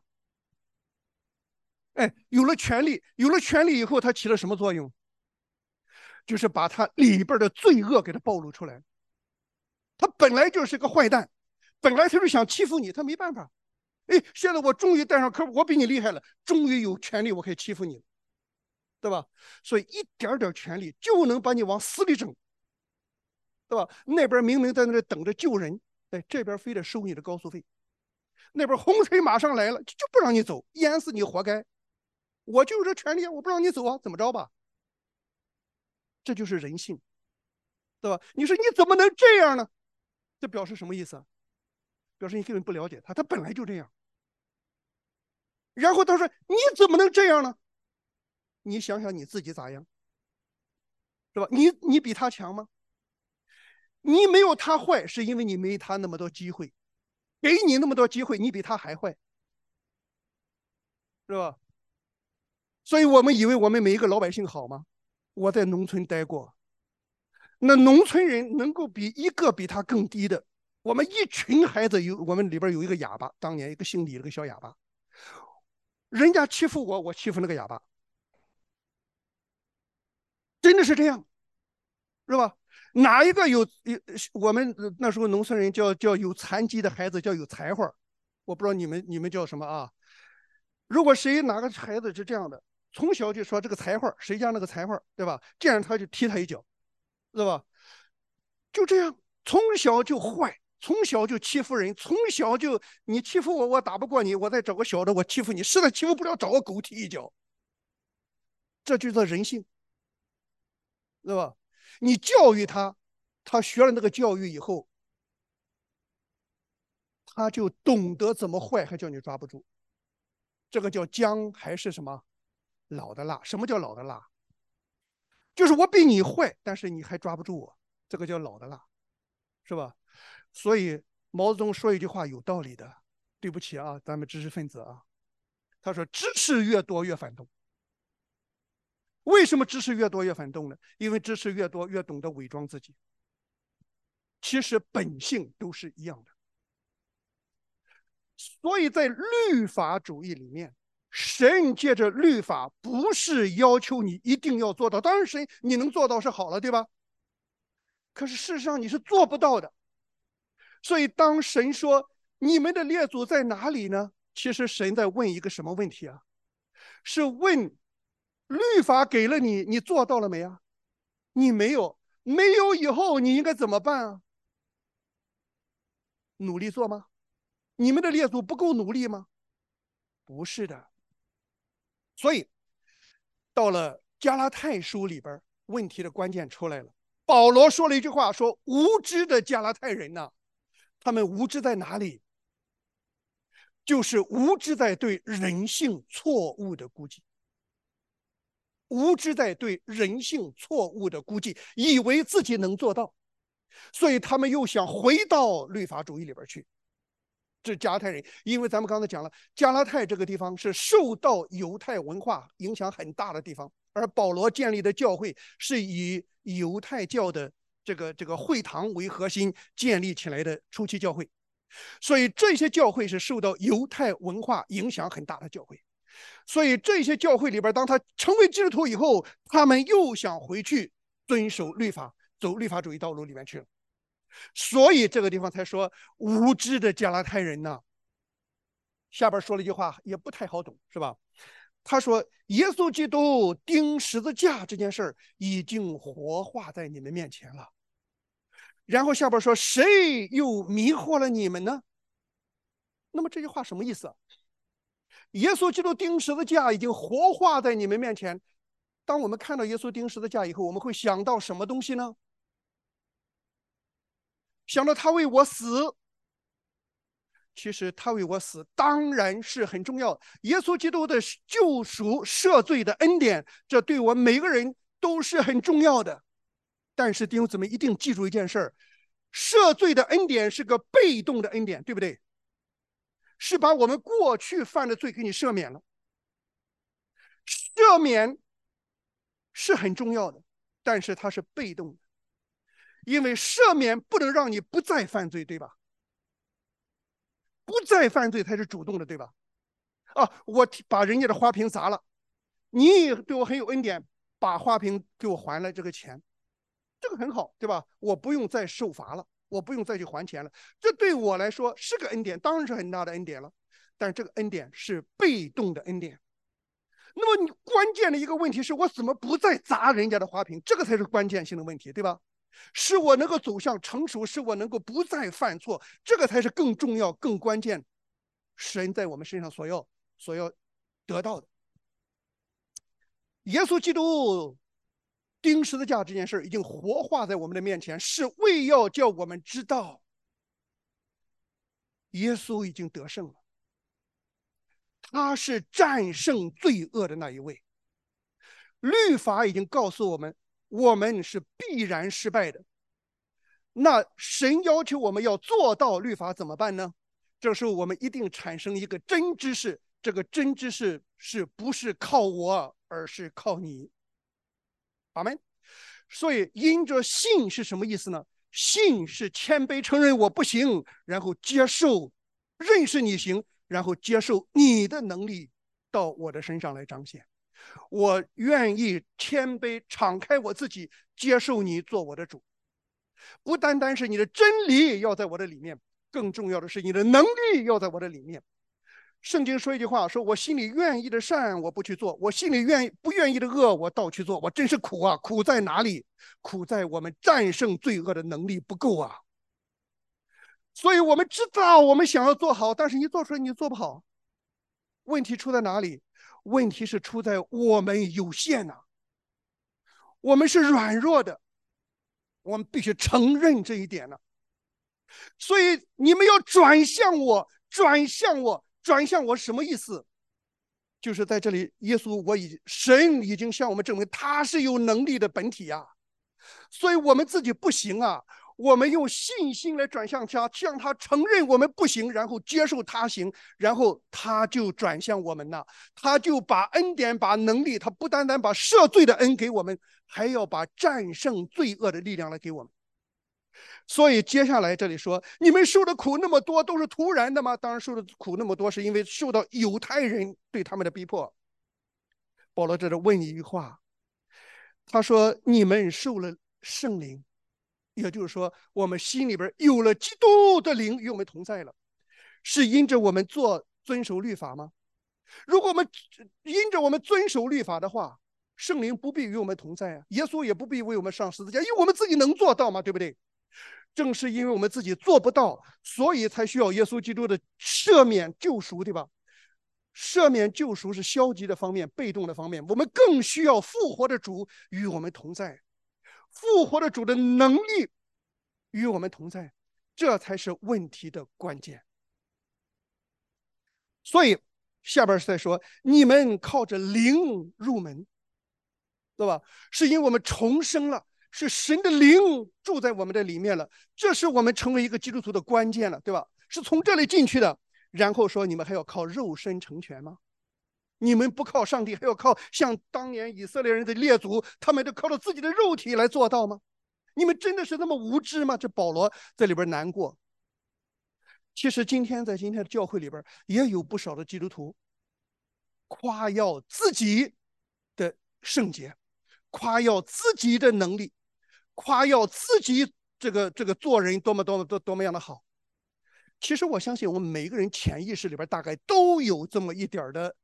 哎，有了权利以后，它起了什么作用？就是把它里边的罪恶给它暴露出来。他本来就是个坏蛋，本来他就想欺负你，他没办法。哎，现在我终于带上科，我比你厉害了，终于有权利，我可以欺负你，对吧？所以一点点权利就能把你往死里整，对吧？那边明明在那里等着救人，哎，这边非得收你的高速费，那边洪水马上来了，就不让你走，淹死你活该。我就有这权利，我不让你走啊，怎么着吧？这就是人性，对吧？你说你怎么能这样呢？这表示什么意思？表示你根本不了解他，他本来就这样。然后他说：“你怎么能这样呢？你想想你自己咋样，是吧？你比他强吗？你没有他坏，是因为你没他那么多机会，给你那么多机会，你比他还坏，是吧？所以我们以为我们每一个老百姓好吗？我在农村待过，那农村人能够比一个比他更低的，我们一群孩子我们里边有一个哑巴，当年一个姓李的个小哑巴，人家欺负我，我欺负那个哑巴，真的是这样，是吧？哪一个我们那时候农村人叫有残疾的孩子叫有才华，我不知道你们叫什么啊？如果谁哪个孩子是这样的，从小就说这个才华，谁家那个才华，对吧？见着他就踢他一脚，对吧？就这样，从小就坏，从小就欺负人，从小就你欺负我，我打不过你，我再找个小的我欺负你，实在欺负不了，找个狗踢一脚，这就叫人性，对吧？你教育他，他学了那个教育以后，他就懂得怎么坏，还叫你抓不住。这个叫姜还是什么？老的辣。什么叫老的辣？就是我比你坏，但是你还抓不住我，这个叫老的辣，是吧？所以毛泽东说一句话有道理的，对不起啊，咱们知识分子啊，他说知识越多越反动。为什么知识越多越反动呢？因为知识越多越懂得伪装自己，其实本性都是一样的。所以在律法主义里面，神借着律法不是要求你一定要做到，当然神你能做到是好了，对吧？可是事实上你是做不到的。所以当神说你们的列祖在哪里呢？其实神在问一个什么问题啊？是问律法给了你，你做到了没啊？你没有，没有以后你应该怎么办啊？努力做吗？你们的列祖不够努力吗？不是的。所以到了加拉太书里边，问题的关键出来了。保罗说了一句话，说无知的加拉太人呢，他们无知在哪里？就是无知在对人性错误的估计，无知在对人性错误的估计，以为自己能做到，所以他们又想回到律法主义里边去。这加拉太人，因为咱们刚才讲了，加拉太这个地方是受到犹太文化影响很大的地方，而保罗建立的教会是以犹太教的这个会堂为核心建立起来的初期教会，所以这些教会是受到犹太文化影响很大的教会。所以这些教会里边，当他成为基督徒以后，他们又想回去遵守律法，走律法主义道路里面去了。 所以这个地方才说无知的加拉太人呢。下边说了一句话也不太好懂，是吧？他说耶稣基督钉十字架这件事儿已经活化在你们面前了。然后下边说谁又迷惑了你们呢？那么这句话什么意思？耶稣基督钉十字架已经活化在你们面前。当我们看到耶稣钉十字架以后，我们会想到什么东西呢？想到他为我死。其实他为我死当然是很重要，耶稣基督的救赎赦罪的恩典，这对我们每个人都是很重要的。但是弟兄姊妹一定记住一件事儿，赦罪的恩典是个被动的恩典，对不对？是把我们过去犯的罪给你赦免了。赦免是很重要的，但是它是被动的，因为赦免不能让你不再犯罪，对吧？不再犯罪才是主动的，对吧？我把人家的花瓶砸了，你对我很有恩典，把花瓶给我还了这个钱，这个很好，对吧？我不用再受罚了，我不用再去还钱了，这对我来说是个恩典，当然是很大的恩典了。但这个恩典是被动的恩典。那么你关键的一个问题是我怎么不再砸人家的花瓶，这个才是关键性的问题，对吧？使我能够走向成熟，使我能够不再犯错，这个才是更重要、更关键，神在我们身上所要得到的。耶稣基督钉十字架这件事已经活化在我们的面前，是为要叫我们知道，耶稣已经得胜了，他是战胜罪恶的那一位。律法已经告诉我们，我们是必然失败的。那神要求我们要做到律法怎么办呢？这时候我们一定产生一个真知识，这个真知识是不是靠我，而是靠你。阿们。所以因着信是什么意思呢？信是谦卑承认我不行，然后接受认识你行，然后接受你的能力到我的身上来彰显。我愿意谦卑敞开我自己，接受你做我的主。不单单是你的真理要在我的里面，更重要的是你的能力要在我的里面。圣经说一句话，说我心里愿意的善我不去做，我心里不愿意的恶我倒去做，我真是苦啊！苦在哪里？苦在我们战胜罪恶的能力不够啊！所以我们知道我们想要做好，但是你做出来你做不好。问题出在哪里？问题是出在我们有限啊，我们是软弱的，我们必须承认这一点呢。所以你们要转向我，转向我，转向我什么意思？就是在这里，耶稣神已经向我们证明他是有能力的本体啊，所以我们自己不行啊，我们用信心来转向他，向他承认我们不行，然后接受他行，然后他就转向我们了，他就把恩典把能力，他不单单把赦罪的恩给我们，还要把战胜罪恶的力量来给我们。所以接下来这里说，你们受的苦那么多都是突然的吗？当然受的苦那么多是因为受到犹太人对他们的逼迫。保罗这里问一句话，他说你们受了圣灵，也就是说我们心里边有了基督的灵与我们同在了，是因着我们遵守律法吗？如果我们因着我们遵守律法的话，圣灵不必与我们同在啊，耶稣也不必为我们上十字架，因为我们自己能做到吗？对不对？正是因为我们自己做不到，所以才需要耶稣基督的赦免救赎，对吧？赦免救赎是消极的方面，被动的方面，我们更需要复活的主与我们同在，复活的主的能力与我们同在，这才是问题的关键。所以下边是在说，你们靠着灵入门，对吧？是因为我们重生了，是神的灵住在我们的里面了，这是我们成为一个基督徒的关键了，对吧？是从这里进去的。然后说，你们还要靠肉身成全吗？你们不靠上帝，还要靠像当年以色列人的列祖，他们都靠着自己的肉体来做到吗？你们真的是那么无知吗？这保罗在里边难过。其实今天在今天的教会里边，也有不少的基督徒夸耀自己的圣洁，夸耀自己的能力，夸耀自己这个做人多么样的好。其实我相信我们每一个人潜意识里边大概都有这么一点的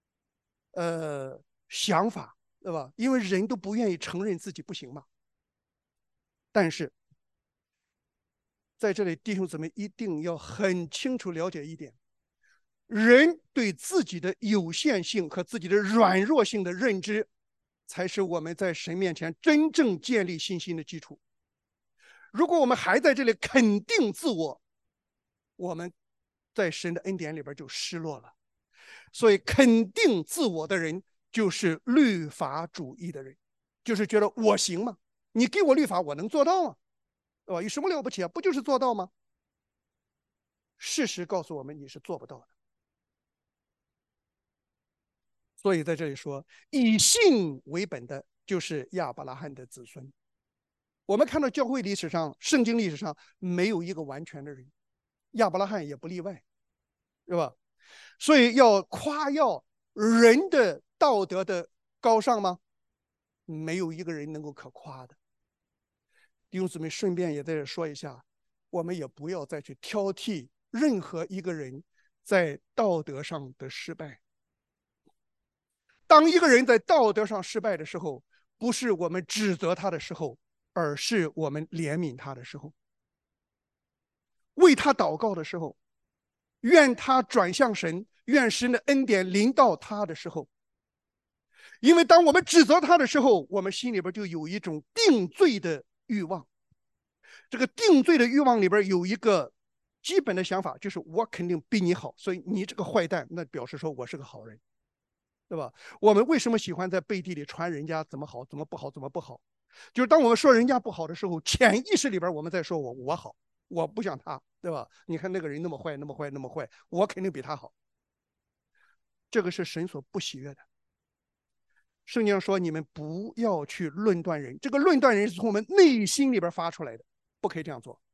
想法，对吧？因为人都不愿意承认自己不行嘛。但是在这里，弟兄姊妹一定要很清楚了解一点：人对自己的有限性和自己的软弱性的认知，才是我们在神面前真正建立信心的基础。如果我们还在这里肯定自我，我们在神的恩典里边就失落了。所以肯定自我的人就是律法主义的人，就是觉得我行吗？你给我律法，我能做到吗？对吧？有什么了不起啊？不就是做到吗？事实告诉我们，你是做不到的。所以在这里说，以信为本的就是亚伯拉罕的子孙。我们看到教会历史上、圣经历史上没有一个完全的人，亚伯拉罕也不例外，是吧？所以要夸耀人的道德的高尚吗？没有一个人能够可夸的。弟兄姊妹，顺便也在这说一下，我们也不要再去挑剔任何一个人在道德上的失败。当一个人在道德上失败的时候，不是我们指责他的时候，而是我们怜悯他的时候，为他祷告的时候，愿他转向神，愿神的恩典临到他的时候。因为当我们指责他的时候，我们心里边就有一种定罪的欲望。这个定罪的欲望里边有一个基本的想法，就是我肯定比你好，所以你这个坏蛋，那表示说我是个好人，对吧？我们为什么喜欢在背地里传人家怎么好，怎么不好，怎么不好？就是当我们说人家不好的时候，潜意识里边我们在说我好，我不像他，对吧？你看那个人那么坏，那么坏，那么坏，我肯定比他好。这个是神所不喜悦的。圣经上说，你们不要去论断人，这个论断人是从我们内心里边发出来的，不可以这样做。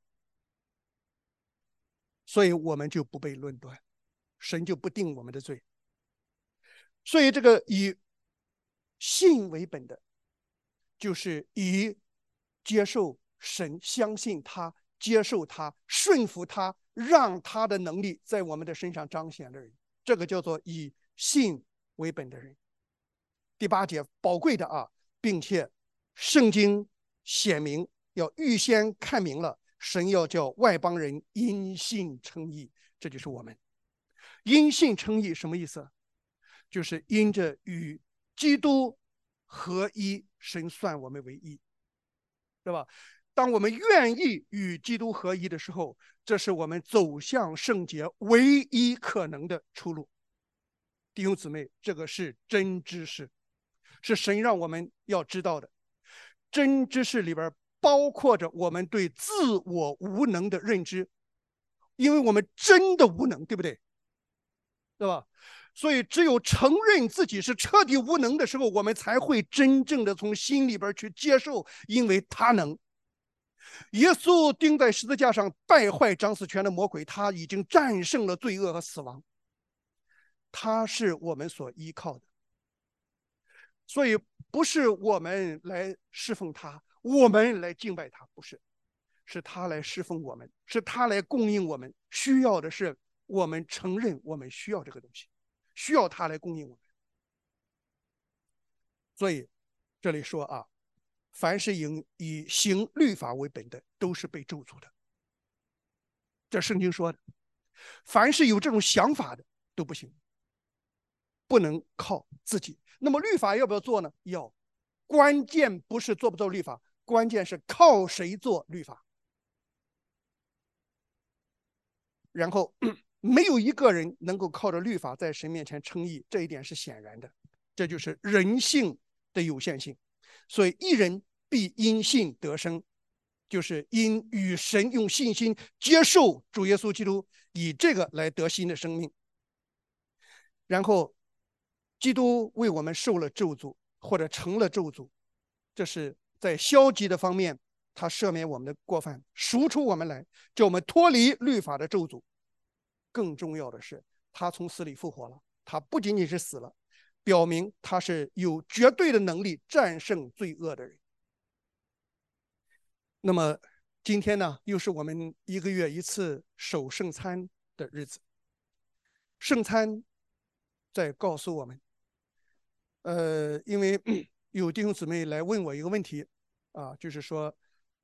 所以我们就不被论断，神就不定我们的罪。所以这个以信为本的，就是以接受神、相信他、接受他、顺服他，让他的能力在我们的身上彰显的人，这个叫做以信为本的人。第8节宝贵的啊，并且圣经显明要预先看明了，神要叫外邦人因信称义，这就是我们因信称义什么意思？就是因着与基督合一，神算我们为义，对吧？当我们愿意与基督合一的时候，这是我们走向圣洁唯一可能的出路。弟兄姊妹，这个是真知识，是神让我们要知道的。真知识里边包括着我们对自我无能的认知，因为我们真的无能，对不对？对吧？所以只有承认自己是彻底无能的时候，我们才会真正的从心里边去接受，因为他能。耶稣钉在十字架上败坏掌死权的魔鬼，他已经战胜了罪恶和死亡，他是我们所依靠的。所以不是我们来侍奉他，我们来敬拜他，不是，是他来侍奉我们，是他来供应我们。需要的是我们承认我们需要这个东西，需要他来供应我们。所以这里说啊，凡是以行律法为本的，都是被咒诅的。这圣经说的，凡是有这种想法的都不行，不能靠自己。那么律法要不要做呢？要。关键不是做不做律法，关键是靠谁做律法。然后没有一个人能够靠着律法在神面前称义，这一点是显然的，这就是人性的有限性。所以一人必因信得生，就是因与神用信心接受主耶稣基督，以这个来得新的生命。然后基督为我们受了咒诅，或者成了咒诅，这是在消极的方面，他赦免我们的过犯，赎出我们来，叫我们脱离律法的咒诅。更重要的是，他从死里复活了，他不仅仅是死了，表明他是有绝对的能力战胜罪恶的人。那么今天呢，又是我们1个月1次守圣餐的日子。圣餐在告诉我们，因为有弟兄姊妹来问我一个问题啊，就是说，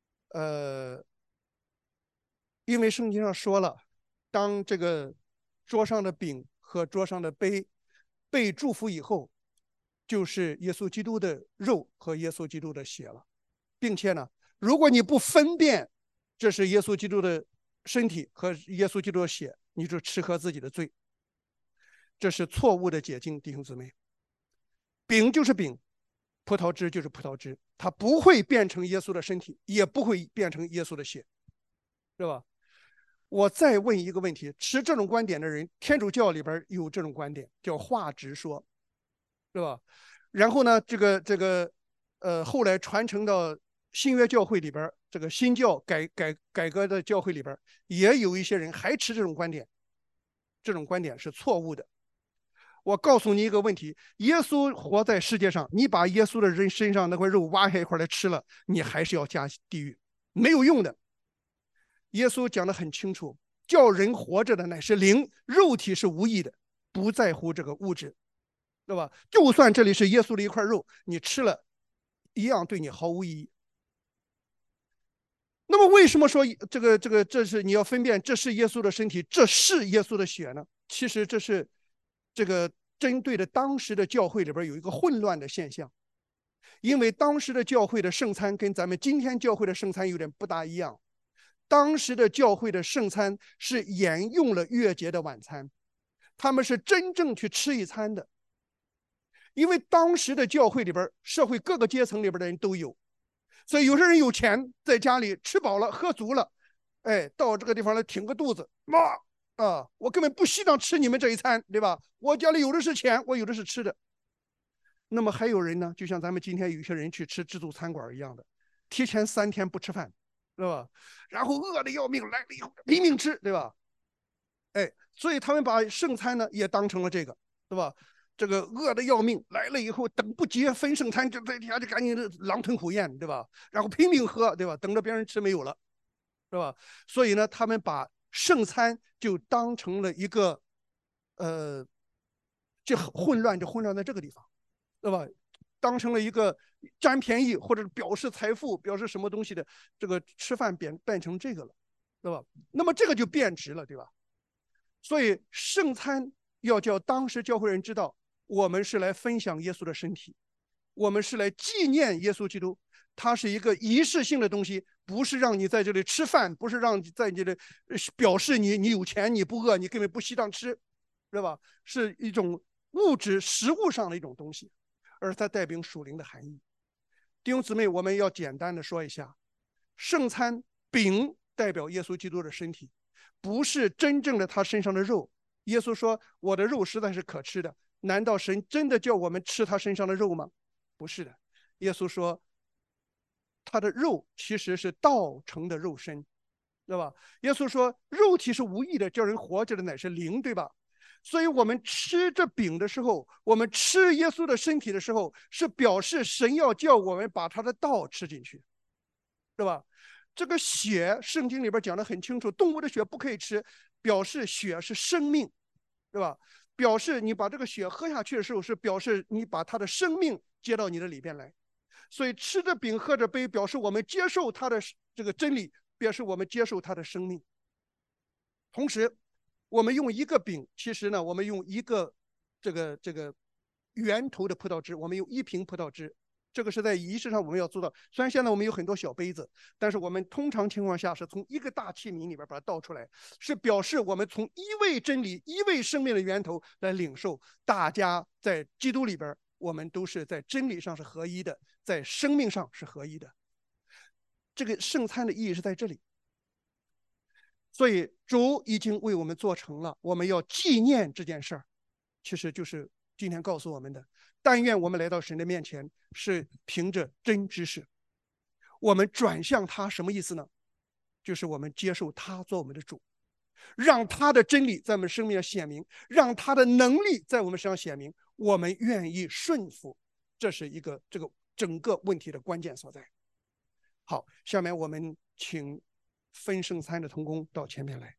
因为圣经上说了，当这个桌上的饼和桌上的杯被祝福以后，就是耶稣基督的肉和耶稣基督的血了，并且呢，如果你不分辨这是耶稣基督的身体和耶稣基督的血，你就吃喝自己的罪，这是错误的解经，弟兄姊妹。饼就是饼，葡萄汁就是葡萄汁，它不会变成耶稣的身体，也不会变成耶稣的血，是吧？我再问一个问题，持这种观点的人，天主教里边有这种观点，叫化直说，是吧？然后呢，后来传承到新约教会里边，这个新教改革的教会里边，也有一些人还持这种观点，这种观点是错误的。我告诉你一个问题，耶稣活在世界上，你把耶稣的人身上那块肉挖下一块来吃了，你还是要下地狱，没有用的。耶稣讲得很清楚，叫人活着的乃是灵，肉体是无益的，不在乎这个物质，对吧？就算这里是耶稣的一块肉，你吃了一样对你毫无意义。那么为什么说这是你要分辨这是耶稣的身体，这是耶稣的血呢？其实这是这个针对的当时的教会里边有一个混乱的现象，因为当时的教会的圣餐跟咱们今天教会的圣餐有点不大一样。当时的教会的圣餐是沿用了月节的晚餐，他们是真正去吃一餐的。因为当时的教会里边，社会各个阶层里边的人都有，所以有些人有钱，在家里吃饱了喝足了，哎，到这个地方来挺个肚子，我根本不稀常吃你们这一餐，对吧？我家里有的是钱，我有的是吃的。那么还有人呢，就像咱们今天有些人去吃自助餐馆一样的，提前3天不吃饭，对吧？然后饿得要命，来了以后拼命吃，对吧？哎，所以他们把圣餐呢也当成了这个，对吧？这个饿得要命，来了以后等不及分圣餐，就在底下就赶紧狼吞虎咽，对吧？然后拼命喝，对吧？等着别人吃没有了，是吧？所以呢，他们把圣餐就当成了一个，这混乱在这个地方，对吧？当成了一个占便宜或者表示财富、表示什么东西的这个吃饭变成这个了，对吧？那么这个就变质了，对吧？所以圣餐要叫当时教会人知道，我们是来分享耶稣的身体，我们是来纪念耶稣基督，它是一个仪式性的东西，不是让你在这里吃饭，不是让你在这里表示你有钱，你不饿，你根本不稀当吃，是吧？是一种物质实物上的一种东西，而它代表属灵的含义。弟兄姊妹，我们要简单的说一下，圣餐饼代表耶稣基督的身体，不是真正的他身上的肉。耶稣说我的肉实在是可吃的，难道神真的叫我们吃他身上的肉吗？不是的，耶稣说他的肉其实是道成的肉身，对吧？耶稣说肉体是无益的，叫人活着的乃是灵，对吧？所以我们吃这饼的时候，我们吃耶稣的身体的时候，是表示神要叫我们把他的道吃进去，对吧？这个血，圣经里边讲得很清楚，动物的血不可以吃，表示血是生命，对吧？表示你把这个血喝下去的时候，是表示你把他的生命接到你的里边来。所以吃着饼喝着杯，表示我们接受他的这个真理，表示我们接受他的生命。同时我们用一个饼，其实呢我们用一个这个源头的葡萄汁，我们用1瓶葡萄汁，这个是在仪式上我们要做到。虽然现在我们有很多小杯子，但是我们通常情况下是从一个大器皿里边把它倒出来，是表示我们从一位真理、一位生命的源头来领受。大家在基督里边，我们都是在真理上是合一的，在生命上是合一的。这个圣餐的意义是在这里。所以主已经为我们做成了，我们要纪念这件事儿，其实就是今天告诉我们的。但愿我们来到神的面前是凭着真知识，我们转向他，什么意思呢？就是我们接受他做我们的主，让他的真理在我们生命上显明，让他的能力在我们身上显明，我们愿意顺服，这是一个这个整个问题的关键所在。好，下面我们请分圣餐的同工到前面来。